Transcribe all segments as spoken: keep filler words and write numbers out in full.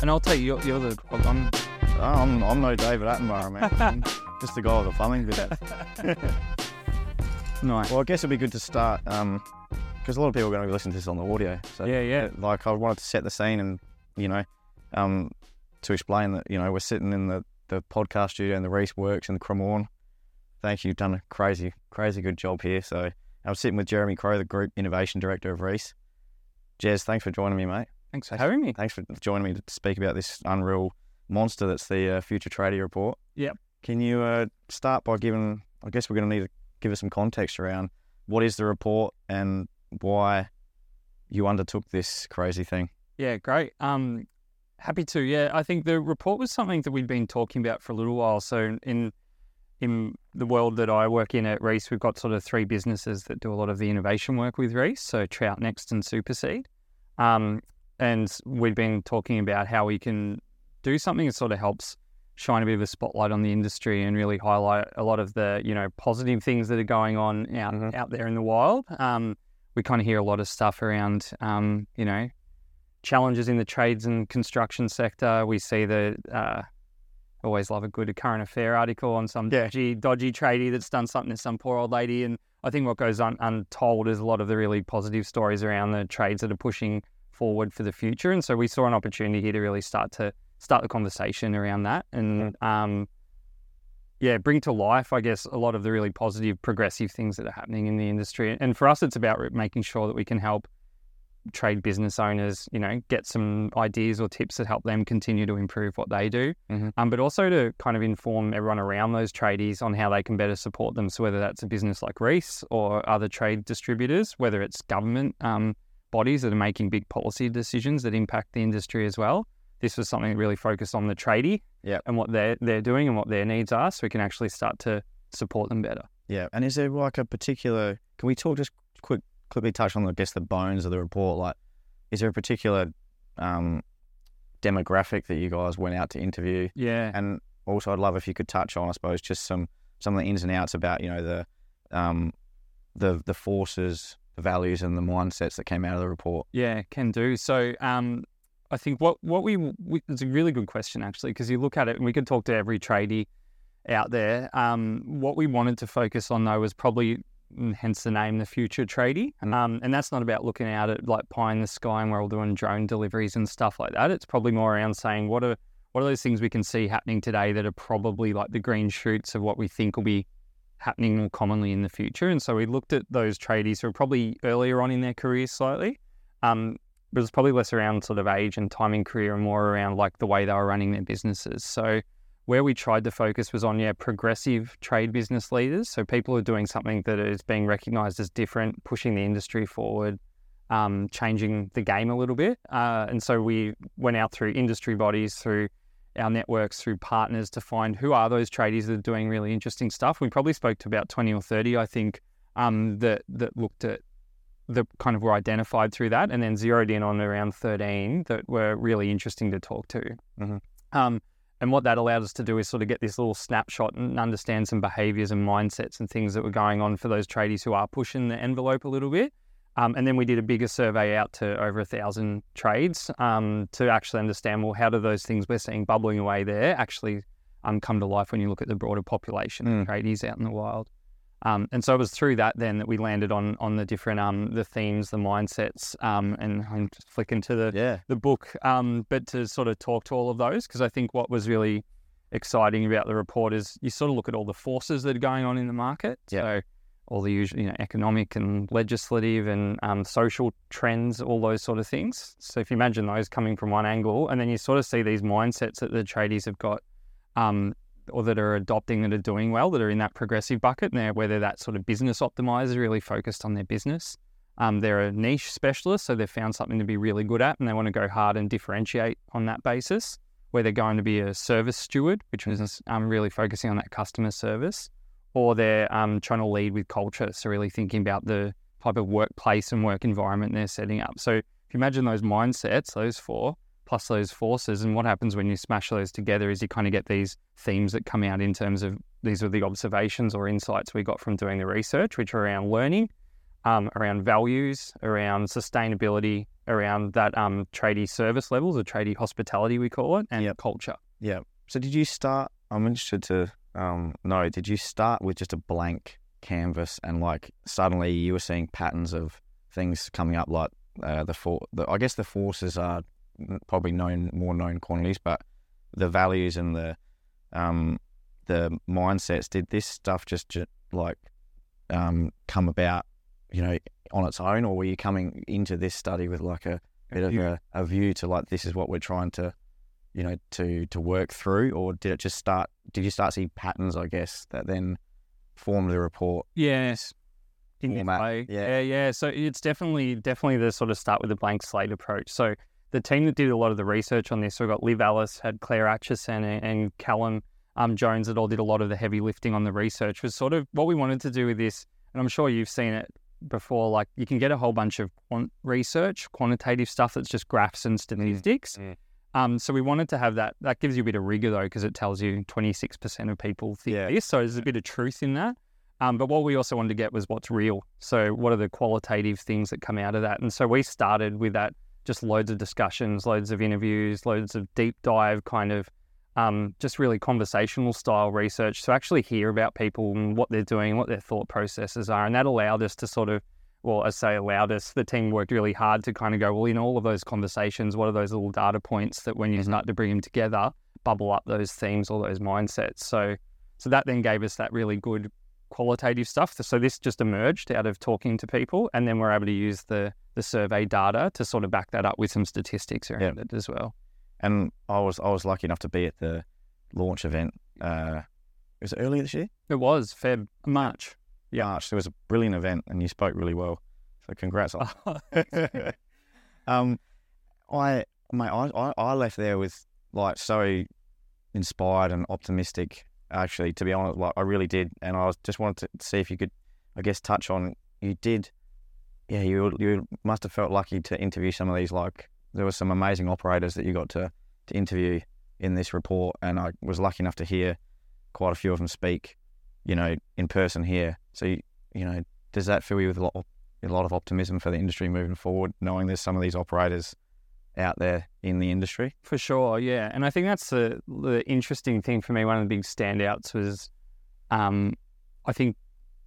And I'll tell you, you're, you're the... I'm, Oh, I'm, I'm no David Attenborough, man. I'm just the guy with the plumbing bit. nice. Well, I guess it'd be good to start, um, because a lot of people are going to be listening to this on the audio. So, Yeah, yeah. Like, I wanted to set the scene and, you know, um, to explain that, you know, we're sitting in the, the podcast studio in the Reese Works in Cremorne. Thank you. You've done a crazy, crazy good job here. So I'm sitting with Jeremy Crow, the Group Innovation Director of Reese. Jez, thanks for joining me, mate. Thanks for having me. Thanks for joining me to speak about this unreal monster that's the uh, Future Tradie Report. Yep. Can you uh, start by giving, I guess we're going to need to give us some context around what is the report and why you undertook this crazy thing? Yeah, great. Um, happy to. Yeah, I think the report was something that we'd been talking about for a little while. So in in the world that I work in at Reese, we've got sort of three businesses that do a lot of the innovation work with Reese, so Trout, Next and Superseed. Um, and we've been talking about how we can do something that sort of helps shine a bit of a spotlight on the industry and really highlight a lot of the, you know, positive things that are going on out, Mm-hmm. out there in the wild. Um, we kind of hear a lot of stuff around, um, you know, challenges in the trades and construction sector. We see the, uh, always love a good current affair article on some Yeah. dodgy, dodgy tradie that's done something to some poor old lady. And I think what goes un- untold is a lot of the really positive stories around the trades that are pushing forward for the future. And so we saw an opportunity here to really start to start the conversation around that and, um, yeah, bring to life, I guess, a lot of the really positive, progressive things that are happening in the industry. And for us, it's about making sure that we can help trade business owners, you know, get some ideas or tips that help them continue to improve what they do. Mm-hmm. Um, but also to kind of inform everyone around those tradies on how they can better support them. So whether that's a business like Reese or other trade distributors, whether it's government um, bodies that are making big policy decisions that impact the industry as well. This was something that really focused on the tradie Yeah. and what they're, they're doing and what their needs are, so we can actually start to support them better. Yeah. And is there like a particular, can we talk just quick, quickly touch on, I guess, the bones of the report? Like, is there a particular um, demographic that you guys went out to interview? Yeah. And also I'd love if you could touch on, I suppose, just some, some of the ins and outs about, you know, the, um, the, the forces, the values and the mindsets that came out of the report. Yeah, can do. So um, I think what, what we, we, it's a really good question actually, because you look at it and we could talk to every tradie out there. Um, what we wanted to focus on though was probably, hence the name, the Future Tradie. Um, and that's not about looking out at like pie in the sky and we're all doing drone deliveries and stuff like that. It's probably more around saying what are, what are those things we can see happening today that are probably like the green shoots of what we think will be happening more commonly in the future. And so we looked at those tradies who are probably earlier on in their careers slightly, um, but it's probably less around sort of age and time in career and more around like the way they were running their businesses. So where we tried to focus was on, yeah, progressive trade business leaders. So people who are doing something that is being recognised as different, pushing the industry forward, um, changing the game a little bit. Uh, and so we went out through industry bodies, through our networks, through partners to find who are those tradies that are doing really interesting stuff. We probably spoke to about twenty or thirty, I think, um, that that looked at, that kind of were identified through that, and then zeroed in on around thirteen that were really interesting to talk to. Mm-hmm. Um, and what that allowed us to do is sort of get this little snapshot and understand some behaviours and mindsets and things that were going on for those tradies who are pushing the envelope a little bit. Um, and then we did a bigger survey out to over a thousand trades um, to actually understand, well, how do those things we're seeing bubbling away there actually um, come to life when you look at the broader population Mm. of tradies out in the wild. Um, and so it was through that then that we landed on on the different um, the themes, the mindsets, um, and I'm just flicking to the Yeah. the book, um, but to sort of talk to all of those, because I think what was really exciting about the report is you sort of look at all the forces that are going on in the market. Yeah. So all the usual, you know, economic and legislative and um, social trends, all those sort of things. So if you imagine those coming from one angle, and then you sort of see these mindsets that the tradies have got, um, or that are adopting, that are doing well, that are in that progressive bucket, and they're, whether that's sort of business optimizers, really focused on their business. Um, they're a niche specialist, so they've found something to be really good at, and they want to go hard and differentiate on that basis, where they're going to be a service steward, which is um, really focusing on that customer service, or they're um, trying to lead with culture, so really thinking about the type of workplace and work environment they're setting up. So if you imagine those mindsets, those four, plus those forces, and what happens when you smash those together is you kind of get these themes that come out in terms of, these are the observations or insights we got from doing the research, which are around learning, um, around values, around sustainability, around that um, tradie service levels, or tradie hospitality, we call it, and Yep. culture. Yeah. So did you start, I'm interested to um, know, did you start with just a blank canvas and like suddenly you were seeing patterns of things coming up, like uh, the, for, the, I guess the forces are probably known, more known quantities, but the values and the um, the mindsets, did this stuff just, just like um, come about, you know, on its own, or were you coming into this study with like a bit of a, a view to like, this is what we're trying to, you know, to to work through, or did it just start, did you start to see patterns, I guess, that then formed the report? Yes. In this Format, way. yeah. yeah, yeah. So it's definitely, definitely the sort of start with a blank slate approach. So the team that did a lot of the research on this, so we've got Liv Alice, had Claire Atchison, and, and Callum um, Jones that all did a lot of the heavy lifting on the research, was sort of what we wanted to do with this. And I'm sure you've seen it before, like you can get a whole bunch of quant research, quantitative stuff that's just graphs and statistics. Mm. Um, so we wanted to have that. That gives you a bit of rigor though, because it tells you twenty-six percent of people think Yeah. this. So there's a bit of truth in that. Um, but what we also wanted to get was what's real. So what are the qualitative things that come out of that? And so we started with that, just loads of discussions, loads of interviews, loads of deep dive kind of um, just really conversational style research to actually hear about people and what they're doing, what their thought processes are. And that allowed us to sort of, well, I say allowed us, the team worked really hard to kind of go, well, in all of those conversations, what are those little data points that when you Mm-hmm. start to bring them together, bubble up those themes or those mindsets. So, so that then gave us that really good qualitative stuff. So this just emerged out of talking to people, and then we're able to use the the survey data to sort of back that up with some statistics around Yeah. it as well. And I was I was lucky enough to be at the launch event. Uh, was it earlier this year? It was Feb, March. Yeah. March. It was a brilliant event, and you spoke really well. So congrats on that. um, I mate, I, I I left there with like so inspired and optimistic. Actually, to be honest, like I really did, and I was just wanted to see if you could, I guess, touch on. You did, yeah. You you must have felt lucky to interview some of these. Like there were some amazing operators that you got to to interview in this report, and I was lucky enough to hear quite a few of them speak, you know, in person here. So you, you know, does that fill you with a lot of, a lot of optimism for the industry moving forward, knowing there's some of these operators out there in the industry? For sure, yeah. And I think that's the, the interesting thing for me. One of the big standouts was, um, I think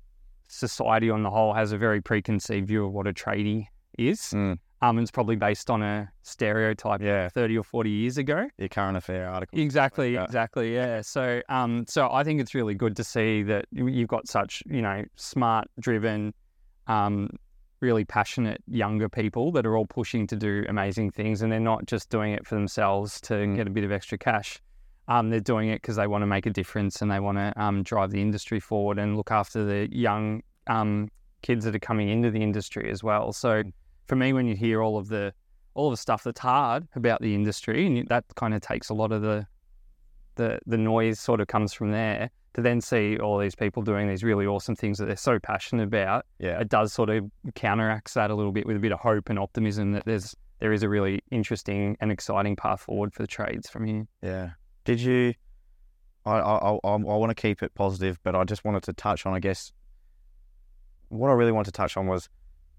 society on the whole has a very preconceived view of what a tradie is. Mm. Um, and it's probably based on a stereotype Yeah. thirty or forty years ago. Your current affair article. Exactly, Yeah. exactly, yeah. So, um, so I think it's really good to see that you've got such, you know, smart, driven, um, really passionate younger people that are all pushing to do amazing things, and they're not just doing it for themselves to Mm. get a bit of extra cash. Um, they're doing it because they want to make a difference, and they want to um, drive the industry forward and look after the young um, kids that are coming into the industry as well. So, for me, when you hear all of the all of the stuff that's hard about the industry, and that kind of takes a lot of the the the noise sort of comes from there, to then see all these people doing these really awesome things that they're so passionate about, Yeah. it does sort of counteracts that a little bit with a bit of hope and optimism that there's there is a really interesting and exciting path forward for the trades from here. Yeah. Did you? I I I, I want to keep it positive, but I just wanted to touch on. I guess what I really wanted to touch on was,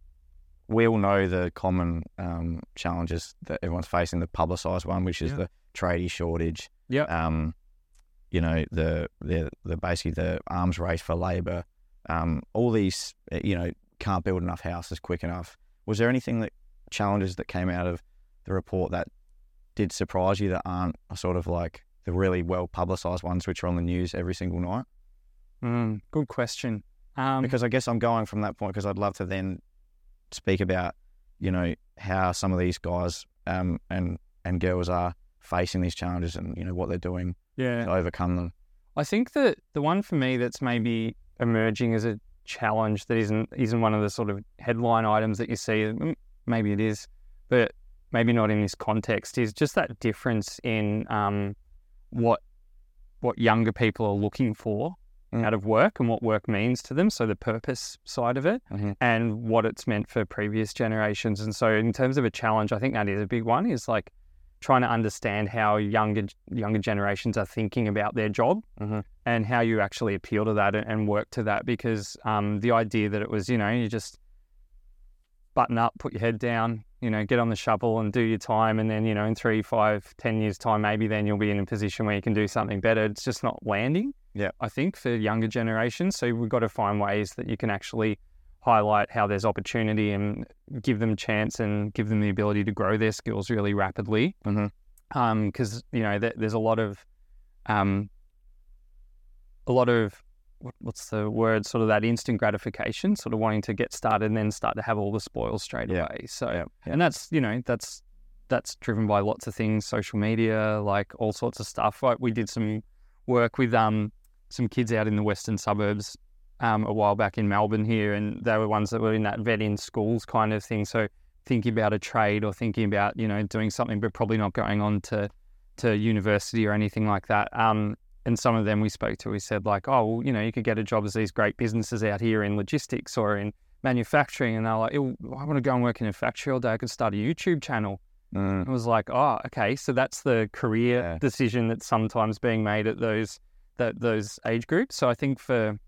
we all know the common um, challenges that everyone's facing. The publicised one, which is Yeah. the tradie shortage. Yeah. Um, you know, the the the basically the arms race for labour. Um, all these, you know, can't build enough houses quick enough. Was there anything that challenges that came out of the report that did surprise you that aren't sort of like the really well publicised ones, which are on the news every single night? Mm, good question. Um, Because I guess I'm going from that point because I'd love to then speak about, you know, how some of these guys um, and and girls are facing these challenges and, you know, what they're doing yeah. to overcome them. I think that the one for me that's maybe emerging as a challenge that isn't isn't one of the sort of headline items that you see, mm, maybe it is, but maybe not in this context, is just that difference in um, what what younger people are looking for Mm. out of work and what work means to them. So the purpose side of it Mm-hmm. and what it's meant for previous generations. And so in terms of a challenge, I think that is a big one, is like trying to understand how younger younger generations are thinking about their job, Mm-hmm. and how you actually appeal to that and, and work to that. Because um, the idea that it was, you know, you just button up, put your head down, you know, get on the shovel and do your time. And then, you know, in three, five, ten years time, maybe then you'll be in a position where you can do something better. It's just not landing, Yeah. I think, for younger generations. So we've got to find ways that you can actually highlight how there's opportunity and give them a chance and give them the ability to grow their skills really rapidly. Mm-hmm. Um, because, you know, th- there's a lot of, um, a lot of, what, what's the word, sort of that instant gratification, sort of wanting to get started and then start to have all the spoils straight Yeah. away. So, Yeah. Yeah. and that's, you know, that's, that's driven by lots of things, social media, like all sorts of stuff. Like we did some work with, um, some kids out in the western suburbs, um, a while back in Melbourne here, and they were ones that were in that vet in schools kind of thing. So thinking about a trade or thinking about, you know, doing something, but probably not going on to, to university or anything like that. Um, and some of them we spoke to, we said like, oh, well, you know, you could get a job as these great businesses out here in logistics or in manufacturing. And they're like, I want to go and work in a factory all day. I could start a YouTube channel. Mm. It was like, oh, okay. So that's the career Yeah. decision that's sometimes being made at those, that those age groups. So I think for,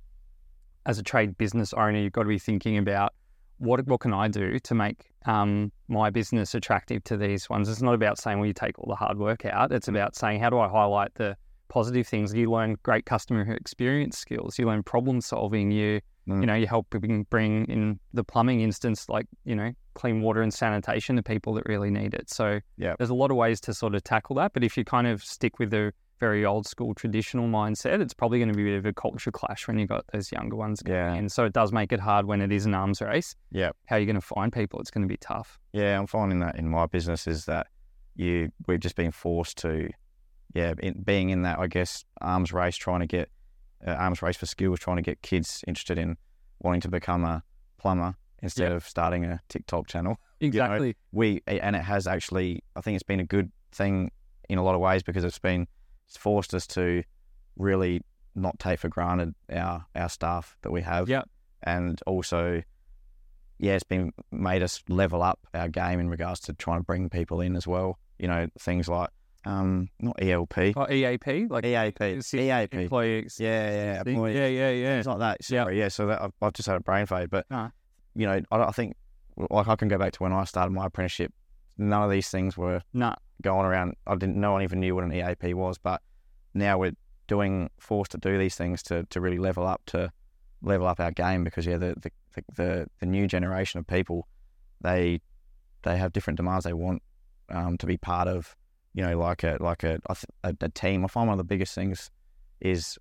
as a trade business owner, you've got to be thinking about what what can I do to make um, my business attractive to these ones. It's not about saying, well, you take all the hard work out. It's about saying, how do I highlight the positive things? You learn great customer experience skills. You learn problem solving. You Mm. you know, you help bring, bring in the plumbing instance, like, you know, clean water and sanitation to people that really need it. So Yeah. there's a lot of ways to sort of tackle that. But if you kind of stick with the very old school traditional mindset, it's probably going to be a bit of a culture clash when you've got those younger ones coming Yeah. in. So it does make it hard when it is an arms race. Yeah. How are you going to find people? It's going to be tough. Yeah, I'm finding that in my business is that you we've just been forced to, yeah, in, being in that, I guess, arms race, trying to get uh, arms race for skills, trying to get kids interested in wanting to become a plumber instead Yep. of starting a TikTok channel. Exactly. We and it has actually, I think it's been a good thing in a lot of ways because it's been it's forced us to really not take for granted our our staff that we have. Yep. And also, yeah, it's been made us level up our game in regards to trying to bring people in as well. You know, things like um not E L P, Oh, E A P, like E A P, it's E A P. employee ex- Yeah, yeah, thing. employee- yeah, yeah, yeah. things like that. Sorry, yeah. So that I've, I've just had a brain fade, but Ah. you know, I, I think like I can go back to when I started my apprenticeship. None of these things were Nah. going around. I didn't. No one even knew what an E A P was, but now we're doing forced to do these things to, to really level up to level up our game because yeah, the the, the the the new generation of people, they they have different demands. They want um, to be part of, you know, like a like a a, a team. I find one of the biggest things is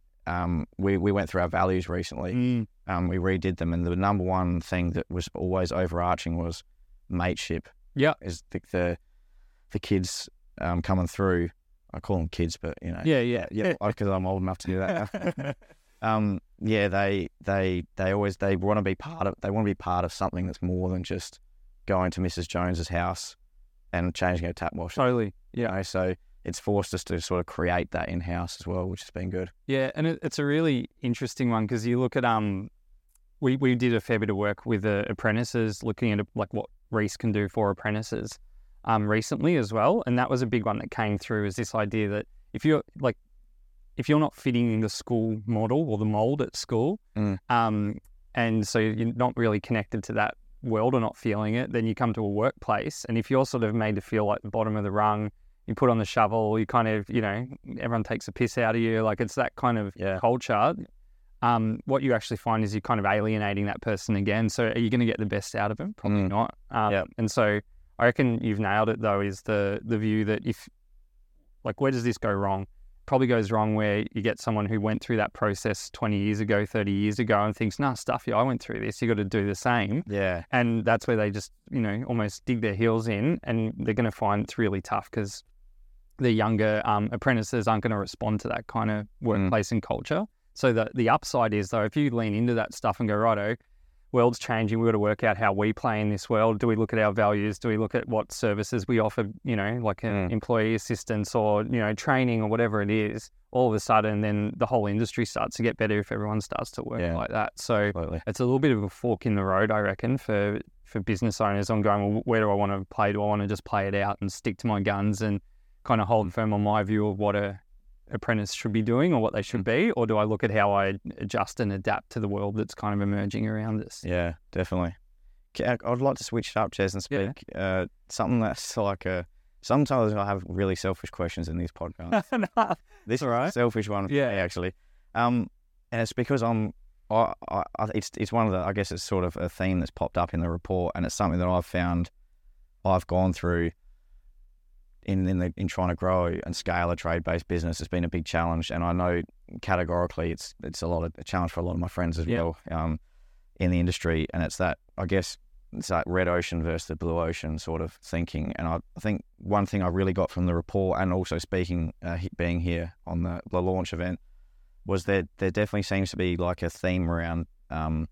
um, we we went through our values recently. Mm. Um, we redid them, and the number one thing that was always overarching was mateship. Yeah. Is the the, the kids um, coming through. I call them kids, but you know, Yeah, yeah. yeah, because I'm old enough to do that. um, yeah, they they they always they want to be part of. They want to be part of something that's more than just going to Missus Jones's house and changing her tap washer. Totally. You Yeah. know, so it's forced us to sort of create that in house as well, which has been good. Yeah, and it, it's a really interesting one because you look at um, we we did a fair bit of work with uh, apprentices, looking at like what Reece can do for apprentices, um, recently as well, and that was a big one that came through. Is this idea that if you're like, if you're not fitting in the school model or the mold at school, Mm. um, and so you're not really connected to that world or not feeling it, then you come to a workplace, and if you're sort of made to feel like the bottom of the rung, you put on the shovel, you kind of, you know, everyone takes a piss out of you. Like it's that kind of Yeah. culture. Um, what you actually find is you're kind of alienating that person again. So are you going to get the best out of them? Probably Mm. not. Um, Yep. And so I reckon you've nailed it though, is the the view that if, like, where does this go wrong? Probably goes wrong where you get someone who went through that process twenty years ago, thirty years ago and thinks, nah, stuff, yeah, I went through this. You got to do the same. Yeah, And that's where they just, you know, almost dig their heels in, and they're going to find it's really tough because the younger um, apprentices aren't going to respond to that kind of workplace and culture. So the the upside is, though, if you lean into that stuff and go, righto, world's changing, we've got to work out how we play in this world. Do we look at our values? Do we look at what services we offer, you know, like an Mm. employee assistance or, you know, training or whatever it is? All of a sudden, then the whole industry starts to get better if everyone starts to work Yeah. like that. So absolutely. it's a little bit of a fork in the road, I reckon, for, for business owners on going, well, where do I want to play? Do I want to just play it out and stick to my guns and kind of hold firm on my view of what a apprentice should be doing or what they should be? Or do I look at how I adjust and adapt to the world that's kind of emerging around us? Yeah, definitely. I'd like to switch it up, Jez, and speak yeah. uh, something that's like a. Sometimes I have really selfish questions in these podcasts. no, this is right. a selfish one for yeah. me, actually. Um, and it's because I'm. I, I, it's it's one of the. I guess it's sort of a theme that's popped up in the report, and it's something that I've found. I've gone through. In in, the, in trying to grow and scale a trade-based business, it's been a big challenge, and I know categorically it's it's a lot of a challenge for a lot of my friends as yeah. well um, in the industry, and it's that I guess it's that red ocean versus the blue ocean sort of thinking. And I, I think one thing I really got from the report, and also speaking, uh, being here on the, the launch event, was that there definitely seems to be like a theme around um,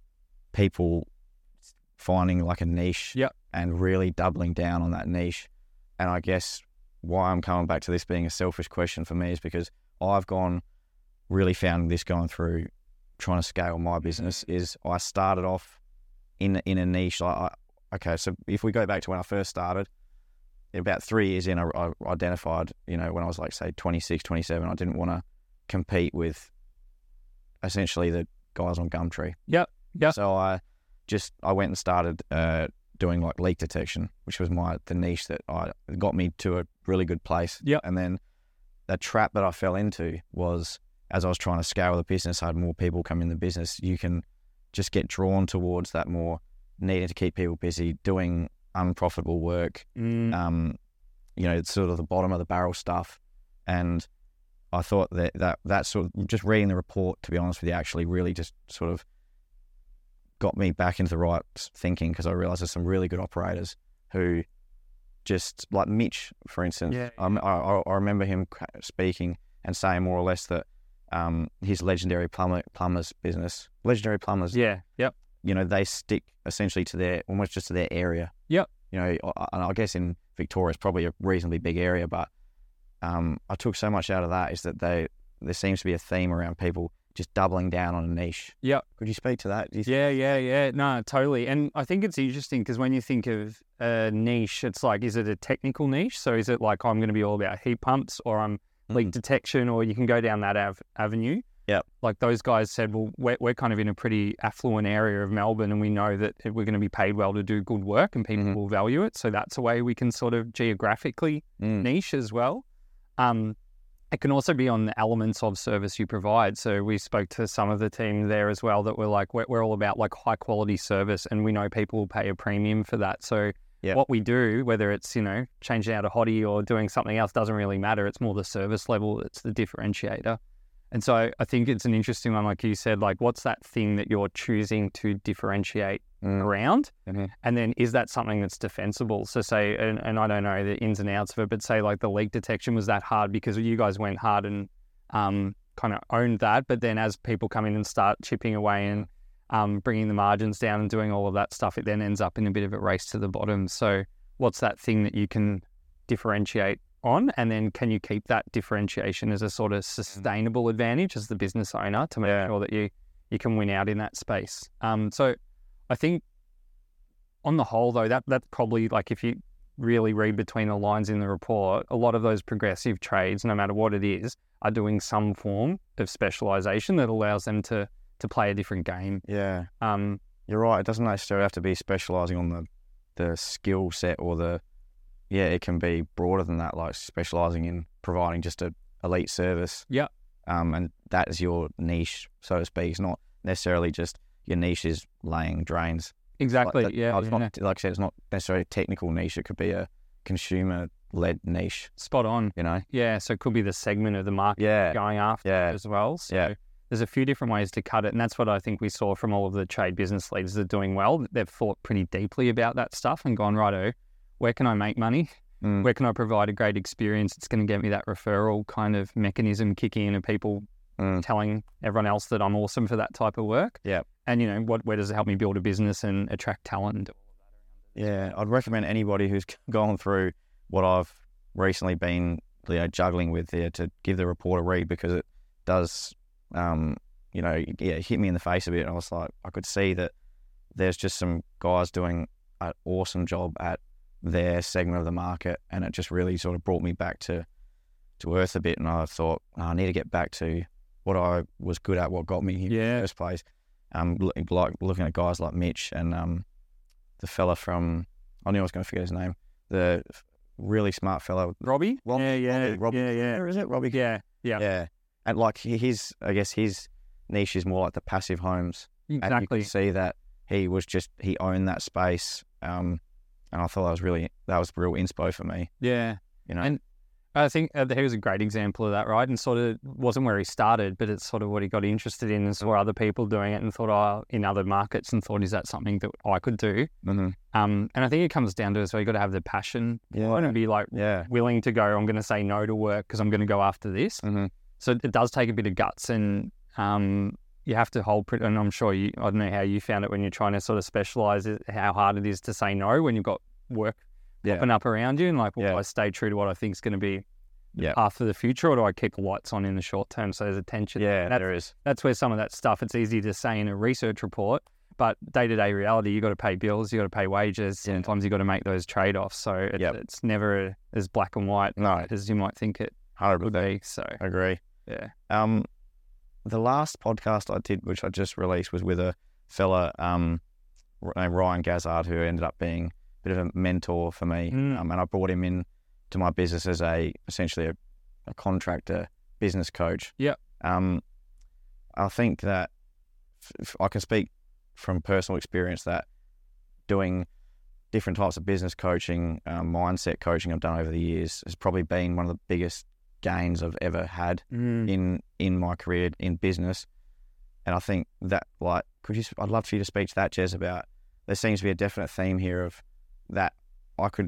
people finding like a niche yep. and really doubling down on that niche. And I guess why I'm coming back to this being a selfish question for me is because I've gone, really found this going through trying to scale my business is I started off in in a niche. Like I, okay, so if we go back to when I first started, about three years in, I, I identified, you know, when I was like, say, twenty-six, twenty-seven, I didn't want to compete with essentially the guys on Gumtree. Yep, yep. So I just, I went and started uh, doing like leak detection, which was my the niche that I got me to a really good place. Yep. And then the trap that I fell into was as I was trying to scale the business, I had more people come in the business. You can just get drawn towards that more needing to keep people busy, doing unprofitable work, mm. um, you know, it's sort of the bottom of the barrel stuff. And I thought that, that that sort of just reading the report, to be honest with you, actually really just sort of got me back into the right thinking, because I realised there's some really good operators who just, like Mitch, for instance, yeah. I, I, I remember him speaking and saying more or less that um, his Legendary plumber, Plumbers business, Legendary Plumbers, yeah, yep, you know, they stick essentially to their, almost just to their area. Yep. You know, and I guess in Victoria it's probably a reasonably big area, but um, I took so much out of that is that they there seems to be a theme around people just doubling down on a niche. Yep. Could you speak to that? Do you yeah, yeah, yeah. No, totally. And I think it's interesting because when you think of a niche, it's like, is it a technical niche? So is it like, I'm going to be all about heat pumps, or I'm mm. leak detection, or you can go down that av- avenue. Yep. Like those guys said, well, we're, we're kind of in a pretty affluent area of Melbourne, and we know that we're going to be paid well to do good work and people mm-hmm. will value it. So that's a way we can sort of geographically mm. niche as well. Um, it can also be on the elements of service you provide. So we spoke to some of the team there as well that were like, we're, we're all about like high quality service, and we know people will pay a premium for that. So yep. what we do, whether it's, you know, changing out a hottie or doing something else, doesn't really matter. It's more the service level that's the differentiator. And so I think it's an interesting one, like you said, like what's that thing that you're choosing to differentiate mm. around? Mm-hmm. And then is that something that's defensible? So say, and, and I don't know the ins and outs of it, but say like the leak detection was that hard because you guys went hard and um, kind of owned that. But then as people come in and start chipping away and um, bringing the margins down and doing all of that stuff, it then ends up in a bit of a race to the bottom. So what's that thing that you can differentiate on, and then can you keep that differentiation as a sort of sustainable advantage as the business owner to make yeah. sure that you you can win out in that space. Um, so I think on the whole though, that that's probably like, if you really read between the lines in the report, a lot of those progressive trades, no matter what it is, are doing some form of specialization that allows them to to play a different game. Yeah, um, you're right. It doesn't necessarily have to be specializing on the the skill set or the Yeah, it can be broader than that, like specialising in providing just a elite service. Yeah. Um, and that is your niche, so to speak. It's not necessarily just your niche is laying drains. Exactly. Like that, yeah, it's yeah. Not, like I said, it's not necessarily a technical niche. It could be a consumer-led niche. Spot on. You know. Yeah. So it could be the segment of the market yeah. going after yeah. as well. So yeah. there's a few different ways to cut it, and that's what I think we saw from all of the trade business leaders that are doing well. They've thought pretty deeply about that stuff and gone, righto, where can I make money? Mm. Where can I provide a great experience? It's going to get me that referral kind of mechanism kicking in, and people mm. telling everyone else that I'm awesome for that type of work. Yeah. And, you know, what where does it help me build a business and attract talent and do all of that around it? Yeah, I'd recommend anybody who's gone through what I've recently been, you know, juggling with there to give the report a read, because it does, um, you know, yeah, hit me in the face a bit. And I was like, I could see that there's just some guys doing an awesome job at their segment of the market, and it just really sort of brought me back to to earth a bit. And I thought, oh, I need to get back to what I was good at, what got me here yeah. in the first place. Um, like looking at guys like Mitch and um, the fella from, I knew I was going to forget his name, the really smart fella. Robbie? Rob, yeah, yeah, Robbie, yeah, yeah. Where is it? Robbie? Yeah, yeah. Yeah. And like his, I guess his niche is more like the passive homes. And you Exactly. can see that he was just, he owned that space. Um, and I thought that was really, that was real inspo for me, Yeah. you know. And I think uh, he was a great example of that, right? And sort of wasn't where he started, but it's sort of what he got interested in and saw other people doing it and thought, oh, in other markets, and thought, is that something that I could do? mm-hmm. Um, and I think it comes down to it, so you got to have the passion. Yeah. You want to be like Yeah. willing to go, I'm going to say no to work because I'm going to go after this. Mm-hmm. So it does take a bit of guts, and um, you have to hold, pretty, and I'm sure you, I don't know how you found it when you're trying to sort of specialize, how hard it is to say no when you've got work Yeah. popping up around you, and like, well, Yeah. I stay true to what I think is going to be the Yeah. path for the future, or do I keep the lights on in the short term so there's attention? Yeah, that's, there is. That's where some of that stuff, it's easy to say in a research report, but day-to-day reality, you got to pay bills, you got to pay wages, Yeah. sometimes you got to make those trade-offs, so it, Yep. it's never as black and white No, as you might think it one hundred would percent be, so agree. yeah. Um, the last podcast I did, which I just released, was with a fella um, named Ryan Gazzard, who ended up being a bit of a mentor for me. Mm. Um, and I brought him in to my business as a essentially a, a contractor business coach. Yep. Um, I think that f- f- I can speak from personal experience that doing different types of business coaching, um, mindset coaching I've done over the years has probably been one of the biggest gains I've ever had Mm. in in my career in business. And I think that, like, could you? I'd love for you to speak to that, Jez, about. There seems to be a definite theme here of that. I could,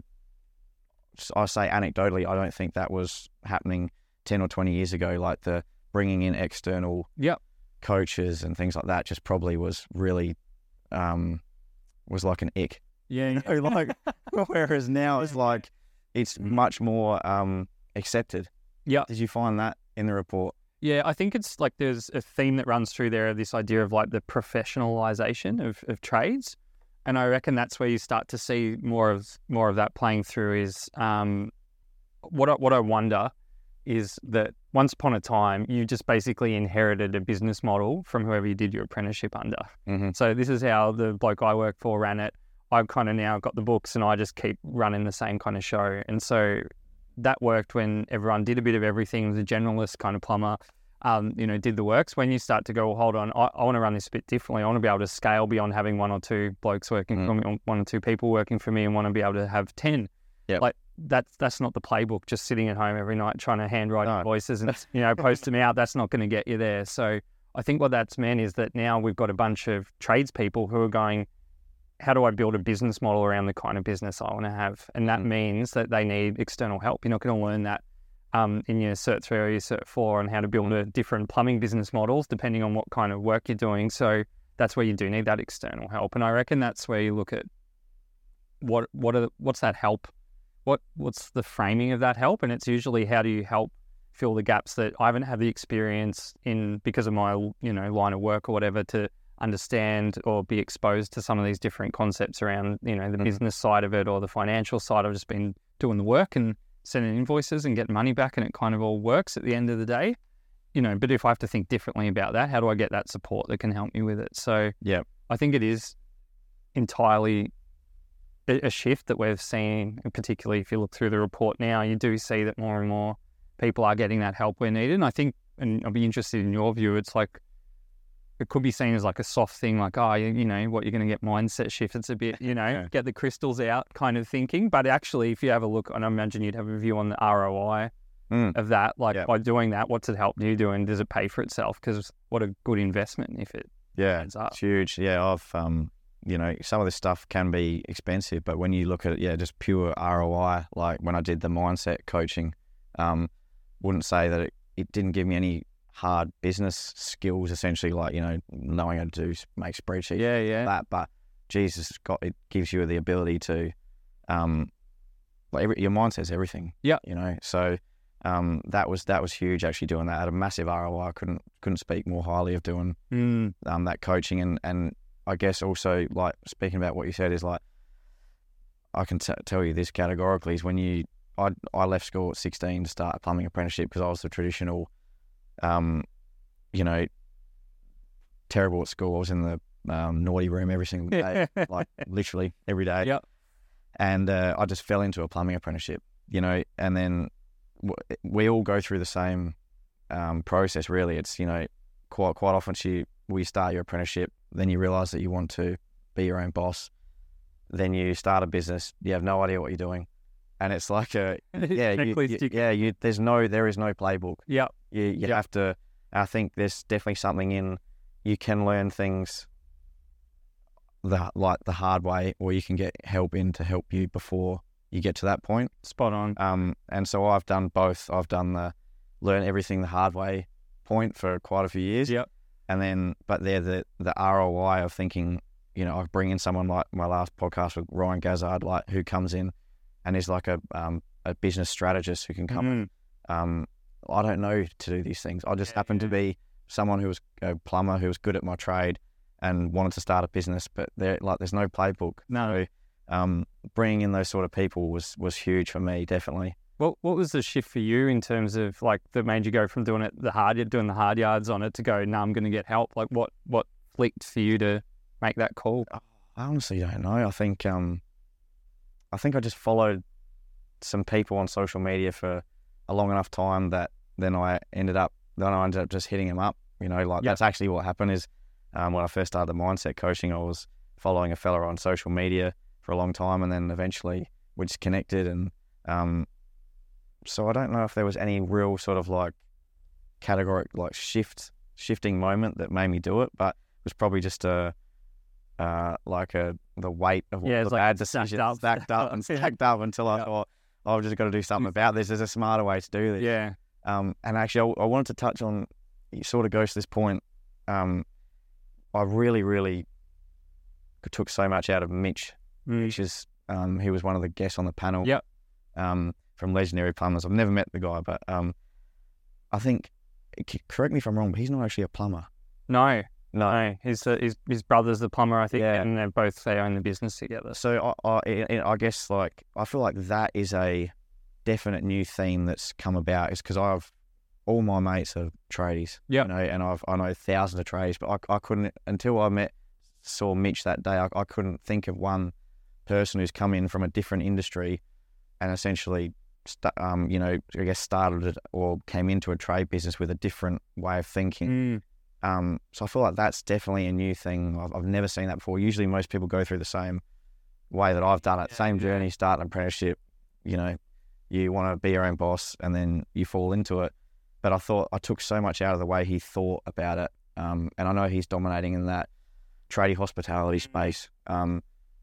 I say anecdotally, I don't think that was happening ten or twenty years ago. Like the bringing in external Yep. coaches and things like that just probably was really, um, was like an ick. Yeah. You know, like, whereas now it's like it's much more um accepted. Yeah. Did you find that in the report? Yeah, I think it's like there's a theme that runs through there of this idea of like the professionalization of, of trades. And I reckon that's where you start to see more of more of that playing through is um, what I, what I wonder is that once upon a time, you just basically inherited a business model from whoever you did your apprenticeship under. Mm-hmm. So this is how the bloke I work for ran it. I've kind of now got the books and I just keep running the same kind of show. And so that worked when everyone did a bit of everything, was a generalist kind of plumber, um, you know, did the works. When you start to go, well, hold on, I, I want to run this a bit differently. I want to be able to scale beyond having one or two blokes working Mm. for me, or one or two people working for me, and want to be able to have ten. Yep. Like that's that's not the playbook. Just sitting at home every night trying to handwrite No. invoices and you know post them out. That's not going to get you there. So I think what that's meant is that now we've got a bunch of tradespeople who are going, how do I build a business model around the kind of business I want to have? And that Mm. means that they need external help. You're not going to learn that um, in your Cert three or your Cert four on how to build a different plumbing business models depending on what kind of work you're doing. So that's where you do need that external help. And I reckon that's where you look at what what are what's that help? What what's the framing of that help? And it's usually how do you help fill the gaps that I haven't had the experience in because of my you know line of work or whatever to understand or be exposed to some of these different concepts around, you know, the Mhm. business side of it or the financial side. I've just been doing the work and sending invoices and getting money back, and it kind of all works at the end of the day, you know, but if I have to think differently about that, how do I get that support that can help me with it? So Yeah. I think it is entirely a, a shift that we've seen, and particularly if you look through the report now, you do see that more and more people are getting that help where needed. And I think, and I'll be interested in your view, it's like, it could be seen as like a soft thing, like, oh, you, you know, what, you're going to get mindset shift. It's a bit, you know, Yeah. get the crystals out kind of thinking. But actually, if you have a look, and I imagine you'd have a view on the R O I Mm. of that, like Yeah. by doing that, what's it help you do and does it pay for itself? Because what a good investment if it Yeah, adds up. it's huge. Yeah, I've, um, you know, some of this stuff can be expensive, but when you look at, yeah, just pure R O I, like when I did the mindset coaching, um, wouldn't say that it, it didn't give me any hard business skills, essentially, like, you know, knowing how to do, make spreadsheets, Yeah, yeah. that, but Jesus, got it gives you the ability to, um, like every, your mindset's everything. Yeah. You know, so um, that was that was huge. Actually, doing that at a massive R O I. I couldn't couldn't speak more highly of doing Mm. um, that coaching, and and I guess also, like, speaking about what you said, is like, I can t- tell you this categorically is when you I I left school at sixteen to start a plumbing apprenticeship because I was the traditional, um, you know, terrible at school. I was in the um, naughty room every single day, like literally every day. Yep. And uh, I just fell into a plumbing apprenticeship, you know, and then w- we all go through the same um, process, really. It's, you know, quite quite often you, we start your apprenticeship, then you realise that you want to be your own boss, then you start a business, you have no idea what you're doing. And it's like a, yeah, you, you, yeah, you, there's no, there is no playbook. Yeah. You, you Yep. have to, I think there's definitely something in, you can learn things the like the hard way, or you can get help in to help you before you get to that point. Spot on. Um, and so I've done both. I've done the learn everything the hard way point for quite a few years. Yep. And then, but they're the, the R O I of thinking, you know, I bring in someone like my last podcast with Ryan Gazzard, like who comes in and is like a um, a business strategist who can come. Mm. Um, I don't know to do these things. I just Yeah, happen yeah. to be someone who was a plumber who was good at my trade and wanted to start a business, but there like there's no playbook. No. So, um, bringing in those sort of people was was huge for me, definitely. What What was the shift for you in terms of like that made you go from doing it the hard doing the hard yards on it to go, no, I'm going to get help? Like what what clicked for you to make that call? I honestly don't know. I think um, I think I just followed some people on social media for a long enough time that then I ended up then I ended up just hitting them up. You know, like Yep. that's actually what happened is um, when I first started the mindset coaching, I was following a fella on social media for a long time, and then eventually we just connected. And um, so I don't know if there was any real sort of like categoric like shift shifting moment that made me do it, but it was probably just a uh, like a the weight of Yeah, the it's like bad stacked decisions up. stacked up and Yeah. stacked up until I Yeah. thought, oh, I've just got to do something about this. There's a smarter way to do this. Yeah. Um, and actually, I, I wanted to touch on, it sort of goes to this point. Um, I really, really took so much out of Mitch, Mm. which is, um, he was one of the guests on the panel. Yep. Um, from Legendary Plumbers. I've never met the guy, but um, I think, c- correct me if I'm wrong, but he's not actually a plumber. No. No. No. His uh, his his brother's the plumber, I think, Yeah. and they're both they own the business together. So I, I, I I guess like I feel like that is a definite new theme that's come about. Is because I've all my mates are tradies, Yep. you know, and I've I know thousands of tradies, but I, I couldn't until I met saw Mitch that day. I, I couldn't think of one person who's come in from a different industry and essentially, st- um, you know, I guess started it or came into a trade business with a different way of thinking. Mm. Um, so I feel like that's definitely a new thing. I've, I've never seen that before. Usually most people go through the same way that I've done it. Yeah, Same yeah. journey, start an apprenticeship, you know, you want to be your own boss and then you fall into it. But I thought I took so much out of the way he thought about it. Um, and I know he's dominating in that tradie hospitality space. Um,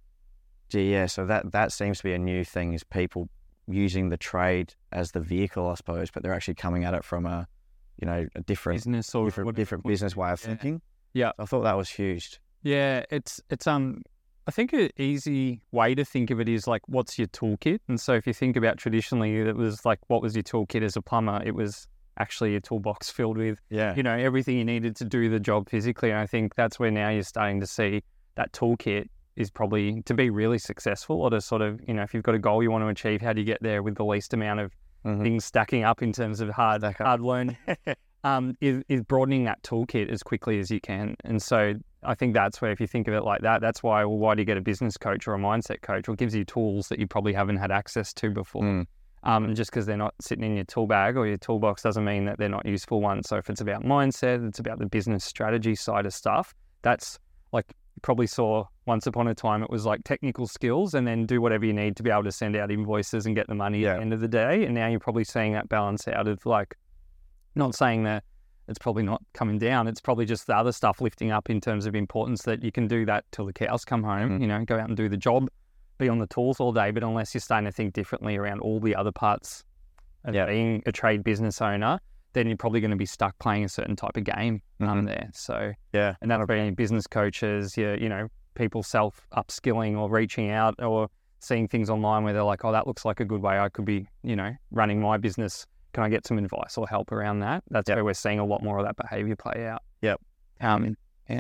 gee, yeah, so that, that seems to be a new thing is people using the trade as the vehicle, I suppose, but they're actually coming at it from a, you know, a different Business or different, whatever different it was. business way of Yeah. thinking. Yeah. I thought that was huge. Yeah, it's it's um I think an easy way to think of it is like what's your toolkit? And so if you think about traditionally it was like what was your toolkit as a plumber? It was actually a toolbox filled with, Yeah. you know, everything you needed to do the job physically. And I think that's where now you're starting to see that toolkit is probably to be really successful or to sort of, you know, if you've got a goal you want to achieve, how do you get there with the least amount of Mhm. things stacking up in terms of hard Stack up. hard learning? um, is, is broadening that toolkit as quickly as you can. And so I think that's where, if you think of it like that, that's why, well, why do you get a business coach or a mindset coach? Well, it gives you tools that you probably haven't had access to before. Mm. Um, and just because they're not sitting in your tool bag or your toolbox doesn't mean that they're not useful ones. So if it's about mindset, it's about the business strategy side of stuff, that's like, you probably saw once upon a time, it was like technical skills and then do whatever you need to be able to send out invoices and get the money at Yeah. the end of the day. And now you're probably seeing that balance out of like, not saying that it's probably not coming down. It's probably just the other stuff lifting up in terms of importance that you can do that till the cows come home, Mm. you know, go out and do the job, be on the tools all day. But unless you're starting to think differently around all the other parts of Yeah. being a trade business owner, then you're probably going to be stuck playing a certain type of game um, Mhm. there. So, Yeah. and that'll be any business coaches, you, you know, people self upskilling or reaching out or seeing things online where they're like, oh, that looks like a good way I could be, you know, running my business. Can I get some advice or help around that? That's Yep. where we're seeing a lot more of that behavior play out. Yep. Um,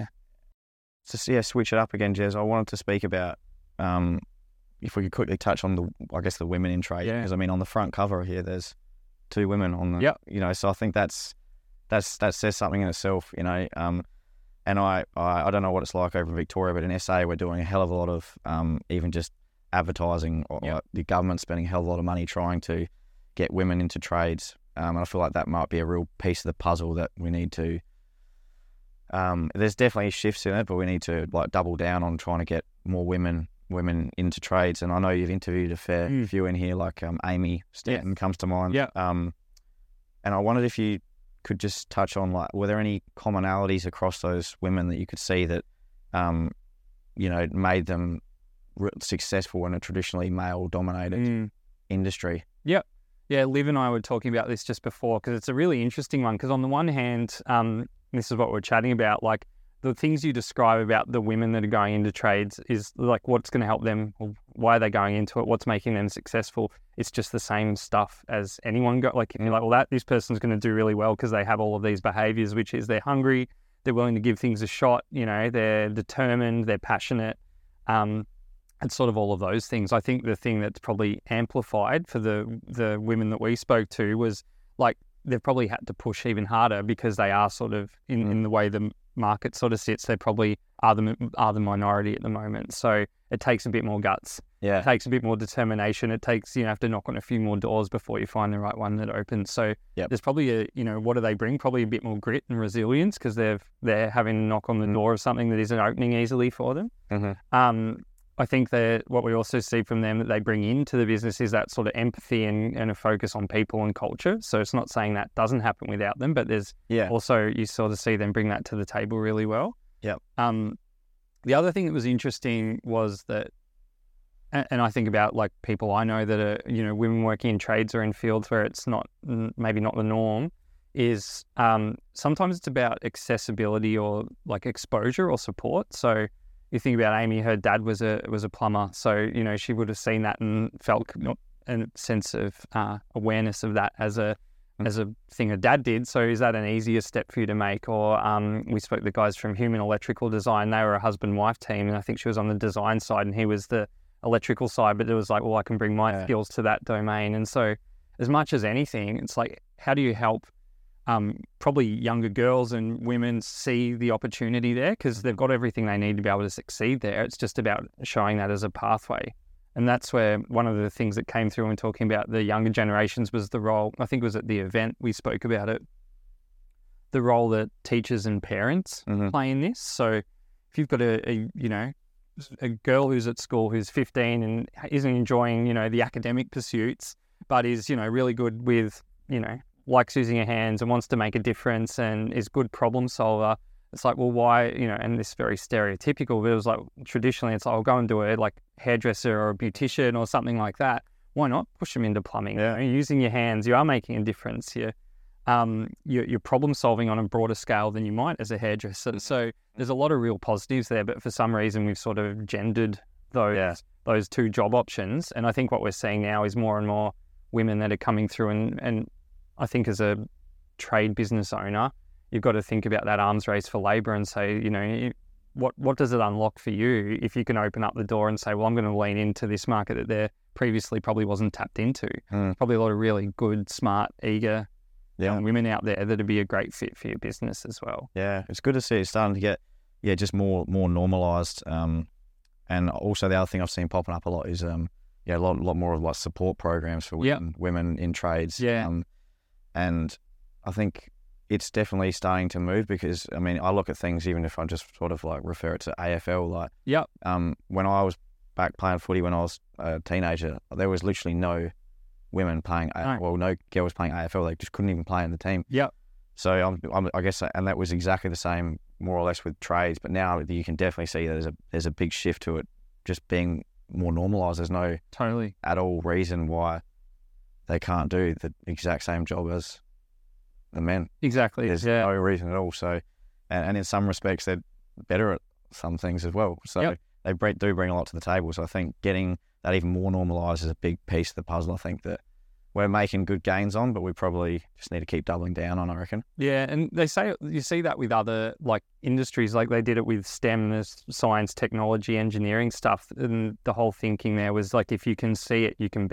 Just yeah, switch it up again, Jez. I wanted to speak about um, if we could quickly touch on the, I guess the women in trade, Yeah. because I mean on the front cover here, there's two women on the, Yep. you know, so I think that's that's that says something in itself. You know, um, and I, I I don't know what it's like over in Victoria, but in S A we're doing a hell of a lot of um, even just advertising. Or, Yep. like the government's spending a hell of a lot of money trying to get women into trades, um, and I feel like that might be a real piece of the puzzle that we need to. Um, there's definitely shifts in it, but we need to like double down on trying to get more women women into trades. And I know you've interviewed a fair Mm. few in here, like um, Amy Stanton comes to mind. Yeah. Um, and I wondered if you could just touch on like, were there any commonalities across those women that you could see that, um, you know, made them re- successful in a traditionally male-dominated Mm. industry? Yep. Yeah, Liv and I were talking about this just before because it's a really interesting one. Because on the one hand, um, this is what we're chatting about, like the things you describe about the women that are going into trades is like what's going to help them, why are they going into it, what's making them successful. It's just the same stuff as anyone got. Like, you're like, well, that this person's going to do really well because they have all of these behaviors, which is they're hungry, they're willing to give things a shot, you know, they're determined, they're passionate. Um, It's sort of all of those things. I think the thing that's probably amplified for the the women that we spoke to was like they've probably had to push even harder because they are sort of in, Mm. in the way the market sort of sits. They probably are the are the minority at the moment. So it takes a bit more guts. Yeah. It takes a bit more determination. It takes you have to knock on a few more doors before you find the right one that opens. So Yep. there's probably a you know what do they bring? Probably a bit more grit and resilience because they've they're having to knock on the Mm. door of something that isn't opening easily for them. Mm-hmm. Um, I think that what we also see from them that they bring into the business is that sort of empathy and, and a focus on people and culture. So it's not saying that doesn't happen without them, but there's Yeah. also, you sort of see them bring that to the table really well. Yep. Um, the other thing that was interesting was that, and, and I think about like people I know that are, you know, women working in trades or in fields where it's not, maybe not the norm, is um, sometimes it's about accessibility or like exposure or support. So you think about Amy, her dad was a was a plumber, so you know she would have seen that and felt a sense of uh, awareness of that as a Mm. as a thing her dad did. So is that an easier step for you to make? Or um, we spoke to the guys from Human Electrical Design. They were a husband-wife team, and I think she was on the design side and he was the electrical side. But it was like, well, I can bring my Yeah. skills to that domain. And so, as much as anything, it's like, how do you help? Um, probably younger girls and women see the opportunity there because they've got everything they need to be able to succeed there. It's just about showing that as a pathway. And that's where one of the things that came through when talking about the younger generations was the role, I think it was at the event we spoke about it, the role that teachers and parents Mm-hmm. play in this. So if you've got a, a, you know, a girl who's at school who's fifteen and isn't enjoying, you know, the academic pursuits, but is, you know, really good with, you know, likes using her hands and wants to make a difference and is good problem solver. It's like, well, why, you know, and this is very stereotypical, but it was like, traditionally it's like, I'll go and do a like hairdresser or a beautician or something like that. Why not push them into plumbing? Yeah. You know, using your hands, you are making a difference. You're, um, you're, you're problem solving on a broader scale than you might as a hairdresser. So there's a lot of real positives there, but for some reason we've sort of gendered those, Yeah. those two job options. And I think what we're seeing now is more and more women that are coming through and, and I think as a trade business owner, you've got to think about that arms race for labour and say, you know, what what does it unlock for you if you can open up the door and say, well, I'm going to lean into this market that there previously probably wasn't tapped into. Mm. Probably a lot of really good, smart, eager Yeah. young women out there that'd be a great fit for your business as well. Yeah, it's good to see it starting to get, yeah, just more more normalised. Um, and also the other thing I've seen popping up a lot is, um, yeah, a lot lot more of like support programs for Yep. women, women in trades. Yeah. Um, and I think it's definitely starting to move because, I mean, I look at things, even if I just sort of like refer it to A F L, like, Yep. um, when I was back playing footy when I was a teenager, there was literally no women playing, No. well, no girls playing A F L. They just couldn't even play in the team. Yep. So I'm, I'm, I guess, and that was exactly the same, more or less, with trades. But now you can definitely see that there's a there's a big shift to it, just being more normalised. There's no Totally. at all reason why they can't do the exact same job as the men. Exactly. There's yeah. no reason at all. So, and, and in some respects, they're better at some things as well. So Yep. they bring, do bring a lot to the table. So I think getting that even more normalised is a big piece of the puzzle. I think that we're making good gains on, but we probably just need to keep doubling down on, I reckon. Yeah, and they say you see that with other like industries, like they did it with STEM, there's science, technology, engineering stuff, and the whole thinking there was like if you can see it, you can beat it.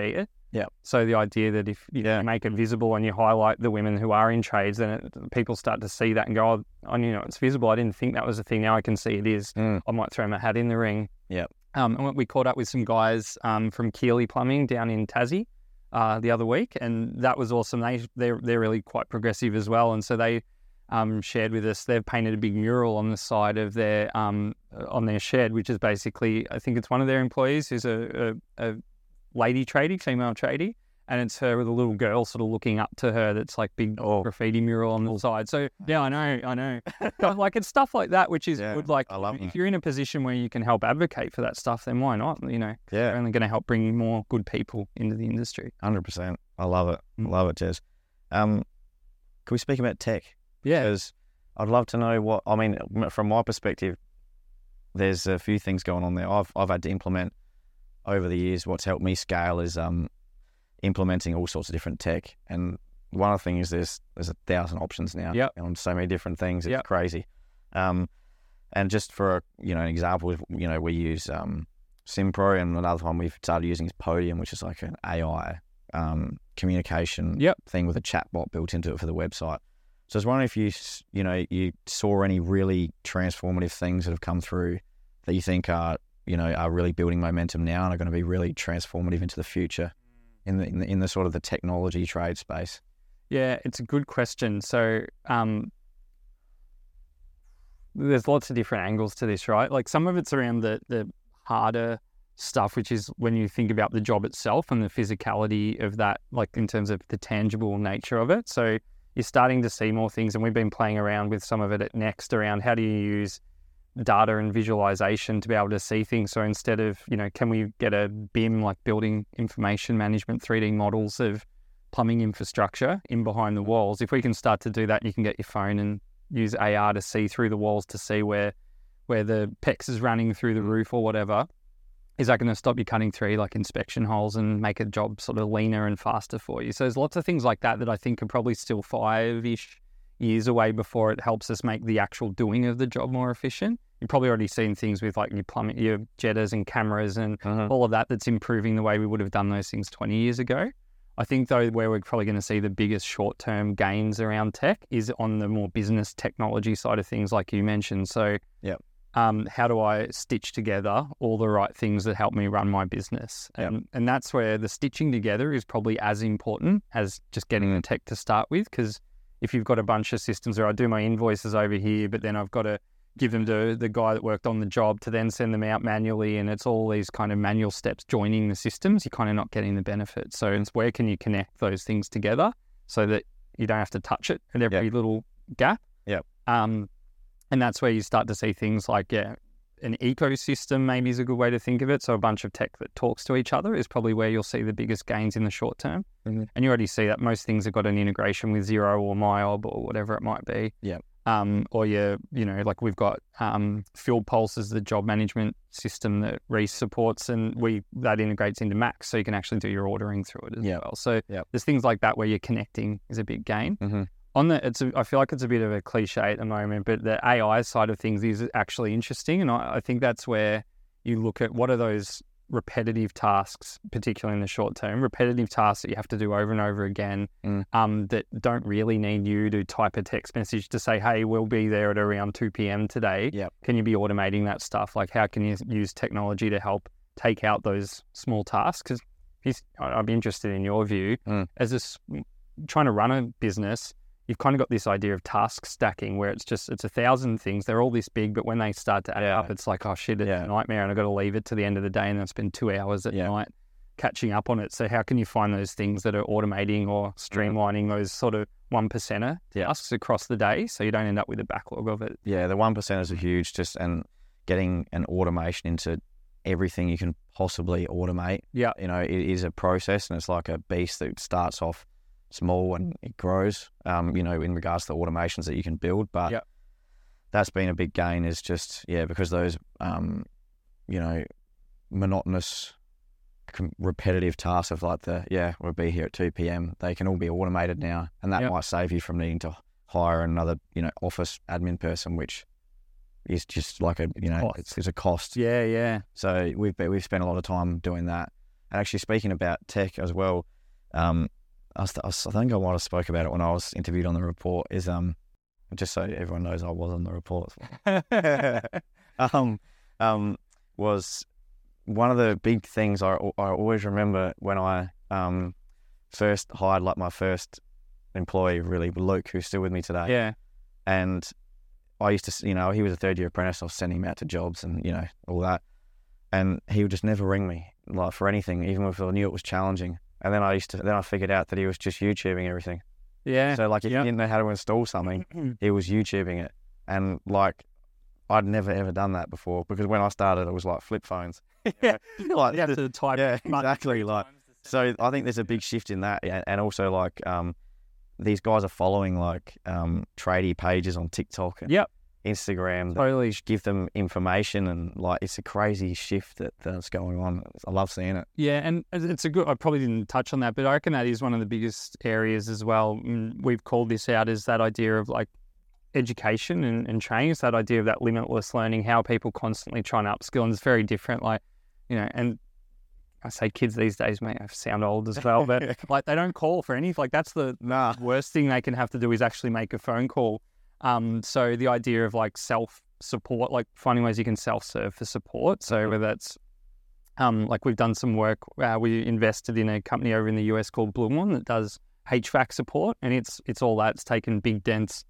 Yeah. So the idea that if you Yeah. make it visible and you highlight the women who are in trades, then it, people start to see that and go, oh, I you know, it's visible. I didn't think that was a thing. Now I can see it is. Mm. I might throw my hat in the ring. Yeah. Um, and we caught up with some guys um, from Keeley Plumbing down in Tassie uh, the other week, and that was awesome. They they're they're really quite progressive as well, and so they um, shared with us they've painted a big mural on the side of their um, on their shed, which is basically, I think it's one of their employees who's a, a, a lady tradie, female tradie, and it's her with a little girl sort of looking up to her. That's like big Oh. graffiti mural on the side. So yeah, I know, I know. But, like it's stuff like that, which is Yeah, good. Like I love if it. you're in a position where you can help advocate for that stuff, then why not? You know, Yeah. you're only going to help bring more good people into the industry. one hundred percent. I love it. I Mm. love it, Jez. Um, can we speak about tech? Yeah, Because I'd love to know what, I mean, from my perspective, there's a few things going on there. I've I've had to implement over the years. What's helped me scale is um, implementing all sorts of different tech. And one of the things is there's, there's a thousand options now Yep. on so many different things. It's Yep. crazy. Um, and just for a, you know, an example, you know, we use um, SimPro, and another one we've started using is Podium, which is like an A I um, communication Yep. thing with a chatbot built into it for the website. So I was wondering if you, s- you know, you saw any really transformative things that have come through that you think are, you know, are really building momentum now and are going to be really transformative into the future in the in the, in the sort of the technology trade space. yeah, it's a good question. So um, there's lots of different angles to this, right? Like some of it's around the the harder stuff, which is when you think about the job itself and the physicality of that, like in terms of the tangible nature of it. So you're starting to see more things, and we've been playing around with some of it at Next around how do you use data and visualization to be able to see things. So instead of, you know, can we get a B I M, like building information management, three D models of plumbing infrastructure in behind the walls? If we can start to do that, you can get your phone and use A R to see through the walls to see where where the PEX is running through the roof or whatever. Is that going to stop you cutting through like inspection holes and make a job sort of leaner and faster for you? So there's lots of things like that that I think are probably still five-ish years away before it helps us make the actual doing of the job more efficient. You've probably already seen things with like your plumbing, your jetters and cameras and Mhm. all of that that's improving the way we would have done those things twenty years ago. I think though where we're probably going to see the biggest short-term gains around tech is on the more business technology side of things, like you mentioned. So Yep. um, how do I stitch together all the right things that help me run my business? Yep. And, and that's where the stitching together is probably as important as just getting the tech to start with. Because if you've got a bunch of systems where I do my invoices over here, but then I've got to give them to the guy that worked on the job to then send them out manually, and it's all these kind of manual steps joining the systems, you're kind of not getting the benefit. So it's where can you connect those things together so that you don't have to touch it at every Yep. little gap? Yep. Um, and that's where you start to see things like, yeah, an ecosystem maybe is a good way to think of it. So a bunch of tech that talks to each other is probably where you'll see the biggest gains in the short term. Mhm. And you already see that most things have got an integration with Xero or MyOb or whatever it might be. Yep. Um, or you, you know, like we've got um, Field Pulse is the job management system that Reese supports, and we that integrates into Max, so you can actually do your ordering through it as Yep. well. So Yep. there's things like that where you're connecting is a big gain. Mhm. On the, it's a, I feel like it's a bit of a cliche at the moment, but the A I side of things is actually interesting, and I, I think that's where you look at what are those repetitive tasks, particularly in the short term, repetitive tasks that you have to do over and over again, Mm. um, that don't really need you to type a text message to say, hey, we'll be there at around two p.m. today. Yep. Can you be automating that stuff? Like, how can you use technology to help take out those small tasks? Because I'd be interested in your view. Mm. As this, trying to run a business, you've kind of got this idea of task stacking where it's just, it's a thousand things. They're all this big, but when they start to add Yeah. up, it's like, oh shit, it's Yeah. a nightmare and I've got to leave it to the end of the day and then spend two hours at Yeah. night catching up on it. So how can you find those things that are automating or streamlining those sort of one percenter Yeah. tasks across the day so you don't end up with a backlog of it? Yeah, the one percenters are huge. Just and getting an automation into everything you can possibly automate. Yeah. You know, it is a process, and it's like a beast that starts off small and it grows. Um, you know, in regards to the automations that you can build, but Yeah. that's been a big gain. Is just yeah, because those um, you know, monotonous, com- repetitive tasks of like the yeah, we'll be here at two p.m. They can all be automated now, and that Yeah. might save you from needing to hire another you know office admin person, which is just like a you know Cost. it's, it's a cost. Yeah, yeah. So we've been, we've spent a lot of time doing that. And actually, speaking about tech as well, um, I, was, I, was, I think I might have spoke about it when I was interviewed on the report. Is um, just so everyone knows, I was on the report. um, um, was one of the big things I I always remember when I um first hired like my first employee, really, Luke, who's still with me today. Yeah. And I used to, you know, he was a third year apprentice. I was sending him out to jobs and, you know, all that. And he would just never ring me, like, for anything, even if I knew it was challenging. And then I used to, then I figured out that he was just YouTubing everything. Yeah. So, like, if yep. he didn't know how to install something, he was YouTubing it. And, like, I'd never, ever done that before, because when I started, it was like flip phones. yeah. like, you have to type. Yeah, exactly. Like, so I think there's a big shift in that. And also, like, um, these guys are following, like, um, tradie pages on TikTok and yep. Instagram that totally give them information, and, like, it's a crazy shift that, that's going on. I love seeing it. Yeah, and it's a good, I probably didn't touch on that, but I reckon that is one of the biggest areas as well. We've called this out as that idea of, like, education and, and training. It's that idea of that limitless learning, how people constantly trying to upskill, and it's very different. Like, you know, and I say kids these days, mate, I sound old as well, but like they don't call for any, like that's the nah. worst thing they can have to do is actually make a phone call. Um, so the idea of like self-support, like finding ways you can self-serve for support. So whether that's, um, like we've done some work, uh, we invested in a company over in the U S called Bloomon that does H V A C support, and it's it's all that. It's taken big dense,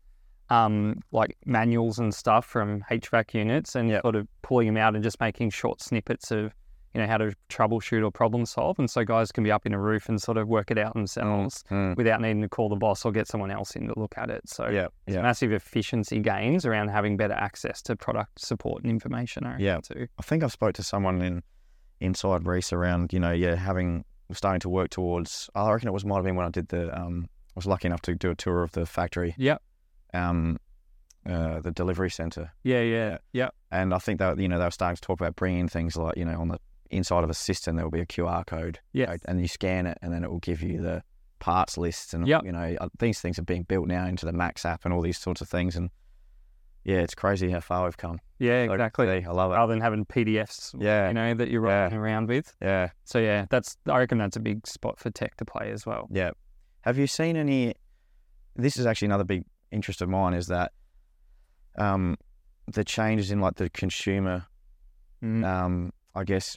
um, like manuals and stuff from H V A C units and yep. sort of pulling them out and just making short snippets of, you know, how to troubleshoot or problem solve. And so guys can be up in a roof and sort of work it out themselves mm. without needing to call the boss or get someone else in to look at it. So yeah, yeah. massive efficiency gains around having better access to product support and information. I yeah. too. I think I've spoke to someone in inside Reece around, you know, yeah, having, starting to work towards, I reckon it was might have been when I did the, um, I was lucky enough to do a tour of the factory. Yep. Um, uh, the delivery centre. Yeah, yeah, yeah. And I think that, you know, they were starting to talk about bringing things like, you know, on the inside of a system, there will be a Q R code. Yeah. And you scan it and then it will give you the parts lists. And, yep. you know, these things are being built now into the Max app and all these sorts of things. And yeah, it's crazy how far we've come. Yeah, so exactly. I love it. Rather than having P D Fs, yeah. you know, that you're yeah. running around with. Yeah. So yeah, that's, I reckon that's a big spot for tech to play as well. Yeah. Have you seen any, this is actually another big interest of mine, is that um, the changes in like the consumer, mm. um, I guess,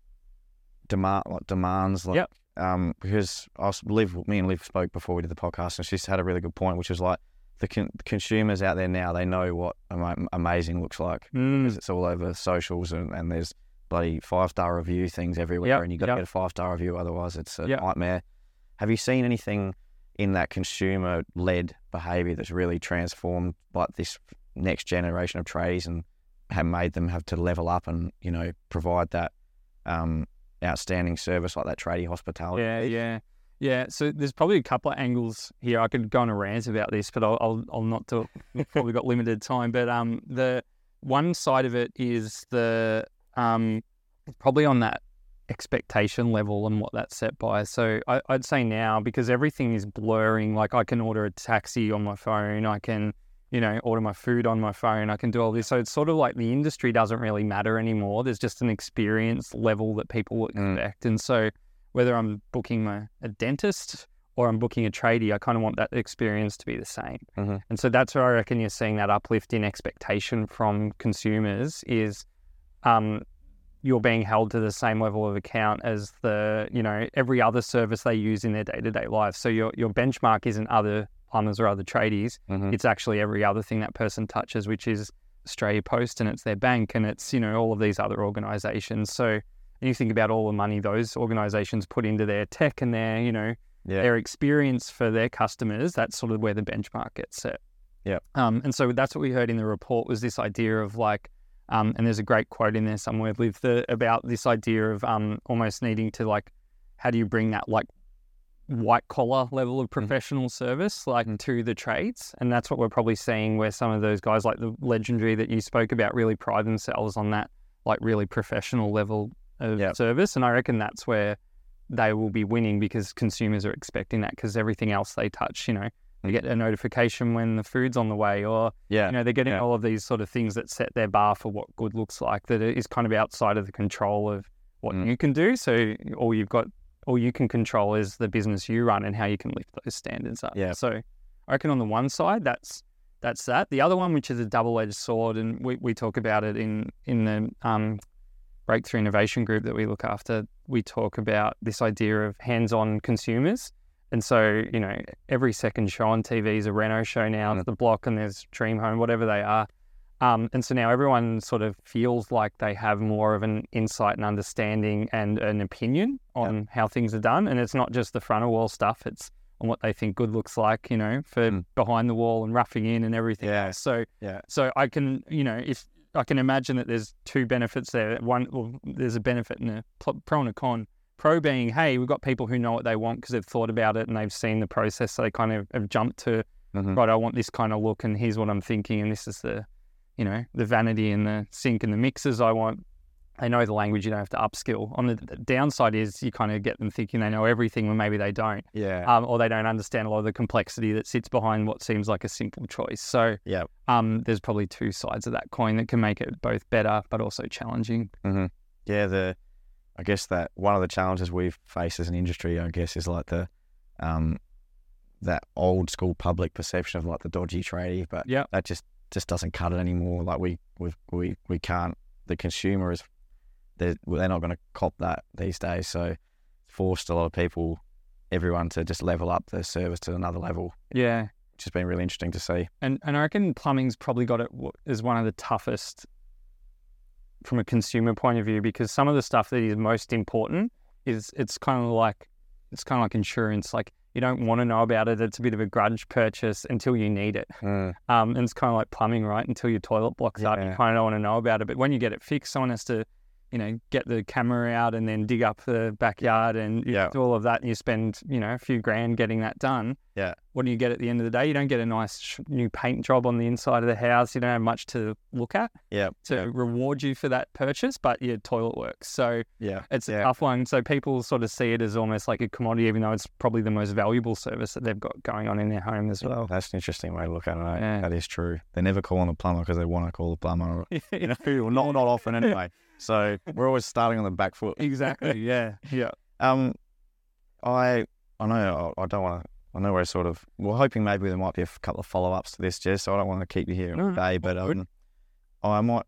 demand, like demands, like, yep. um, because I was, Liv, me and Liv spoke before we did the podcast, and she's had a really good point, which was like the con- consumers out there now, they know what am- amazing looks like mm. because it's all over socials, and, and there's bloody five star review things everywhere, yep. and you got to yep. get a five star review, otherwise it's a yep. nightmare. Have you seen anything in that consumer led behaviour that's really transformed like this next generation of tradies and have made them have to level up and, you know, provide that um, outstanding service like that tradie hospitality? Yeah, yeah, yeah. So there's probably a couple of angles here. I could go on a rant about this, but I'll I'll, I'll not do it. We've probably got limited time. But um, the one side of it is the um, probably on that expectation level and what that's set by. So I, I'd say now, because everything is blurring, like I can order a taxi on my phone, I can, you know, order my food on my phone, I can do all this. So it's sort of like the industry doesn't really matter anymore. There's just an experience level that people expect. Mm. And so whether I'm booking my, a dentist or I'm booking a tradie, I kind of want that experience to be the same. Mm-hmm. And so that's where I reckon you're seeing that uplift in expectation from consumers is um, you're being held to the same level of account as the, you know, every other service they use in their day-to-day life. So your your benchmark isn't other plumbers or other tradies. Mm-hmm. It's actually every other thing that person touches, which is Australia Post, and it's their bank, and it's, you know, all of these other organisations. So you think about all the money those organisations put into their tech and their, you know, yeah. their experience for their customers, that's sort of where the benchmark gets set. Yeah. Um, and so that's what we heard in the report was this idea of like, Um, and there's a great quote in there somewhere, Liv, the, about this idea of um, almost needing to like, how do you bring that like white collar level of professional mm-hmm. service like mm-hmm. to the trades? And that's what we're probably seeing where some of those guys like the Legendary that you spoke about really pride themselves on that like really professional level of yep. service. And I reckon that's where they will be winning because consumers are expecting that because everything else they touch, you know, they get a notification when the food's on the way, or yeah. you know, they're getting yeah. all of these sort of things that set their bar for what good looks like, that is kind of outside of the control of what Mm. you can do. So all you've got, all you can control is the business you run and how you can lift those standards up. Yeah. So I reckon on the one side, that's that's that. The other one, which is a double-edged sword, and we, we talk about it in in the um, Breakthrough Innovation Group that we look after. We talk about this idea of hands-on consumers. And so, you know, every second show on T V is a Renault show now. There's The Block and there's Dream Home, whatever they are. Um, and so now everyone sort of feels like they have more of an insight and understanding and an opinion on Yep. how things are done. And it's not just the front of wall stuff. It's on what they think good looks like, you know, for Mm. behind the wall and roughing in and everything Yeah. else. So, Yeah. so I can, you know, if I can imagine that there's two benefits there. One, well, there's a benefit and a pl- pro and a con. Pro being, hey, we've got people who know what they want because they've thought about it and they've seen the process. So they kind of have jumped to, Mhm. right, I want this kind of look and here's what I'm thinking. And this is the, you know, the vanity and the sink and the mixers I want. They know the language, you don't have to upskill. On the, the downside is you kind of get them thinking they know everything when maybe they don't. Yeah. Um, or they don't understand a lot of the complexity that sits behind what seems like a simple choice. So Yeah. um, there's probably two sides of that coin that can make it both better but also challenging. Mm-hmm. Yeah, the I guess that one of the challenges we've faced as an industry, I guess, is like the um that old school public perception of like the dodgy tradie, but Yeah. that just just doesn't cut it anymore. Like we we we we can't. The consumer is they're they're not going to cop that these days. So it's forced a lot of people, everyone, to just level up their service to another level, Yeah. which has been really interesting to see. And and I reckon plumbing's probably got it w- as one of the toughest from a consumer point of view, because some of the stuff that is most important is it's kind of like it's kind of like insurance. Like you don't want to know about it. It's a bit of a grudge purchase until you need it. Mm. Um, and it's kind of like plumbing, right? Until your toilet blocks up, you Yeah. kind of don't want to know about it. But when you get it fixed, someone has to, you know, get the camera out and then dig up the backyard and you Yeah. do all of that. And you spend, you know, a few grand getting that done. Yeah. What do you get at the end of the day? You don't get a nice sh- new paint job on the inside of the house. You don't have much to look at Yeah. to yeah. reward you for that purchase, but your toilet works. So Yeah. it's a Yeah. tough one. So people sort of see it as almost like a commodity, even though it's probably the most valuable service that they've got going on in their home as well. That's an interesting way to look at it. eh? Yeah. That is true. They never call on the plumber because they want to call the plumber. You know, or not not often anyway. So we're always starting on the back foot. Exactly. Yeah. Yeah. Um, I I know I, I don't want to. I know we're sort of we're hoping maybe there might be a f- couple of follow ups to this, Jess. So I don't want to keep you here No, all no, day, but all good. um, I might.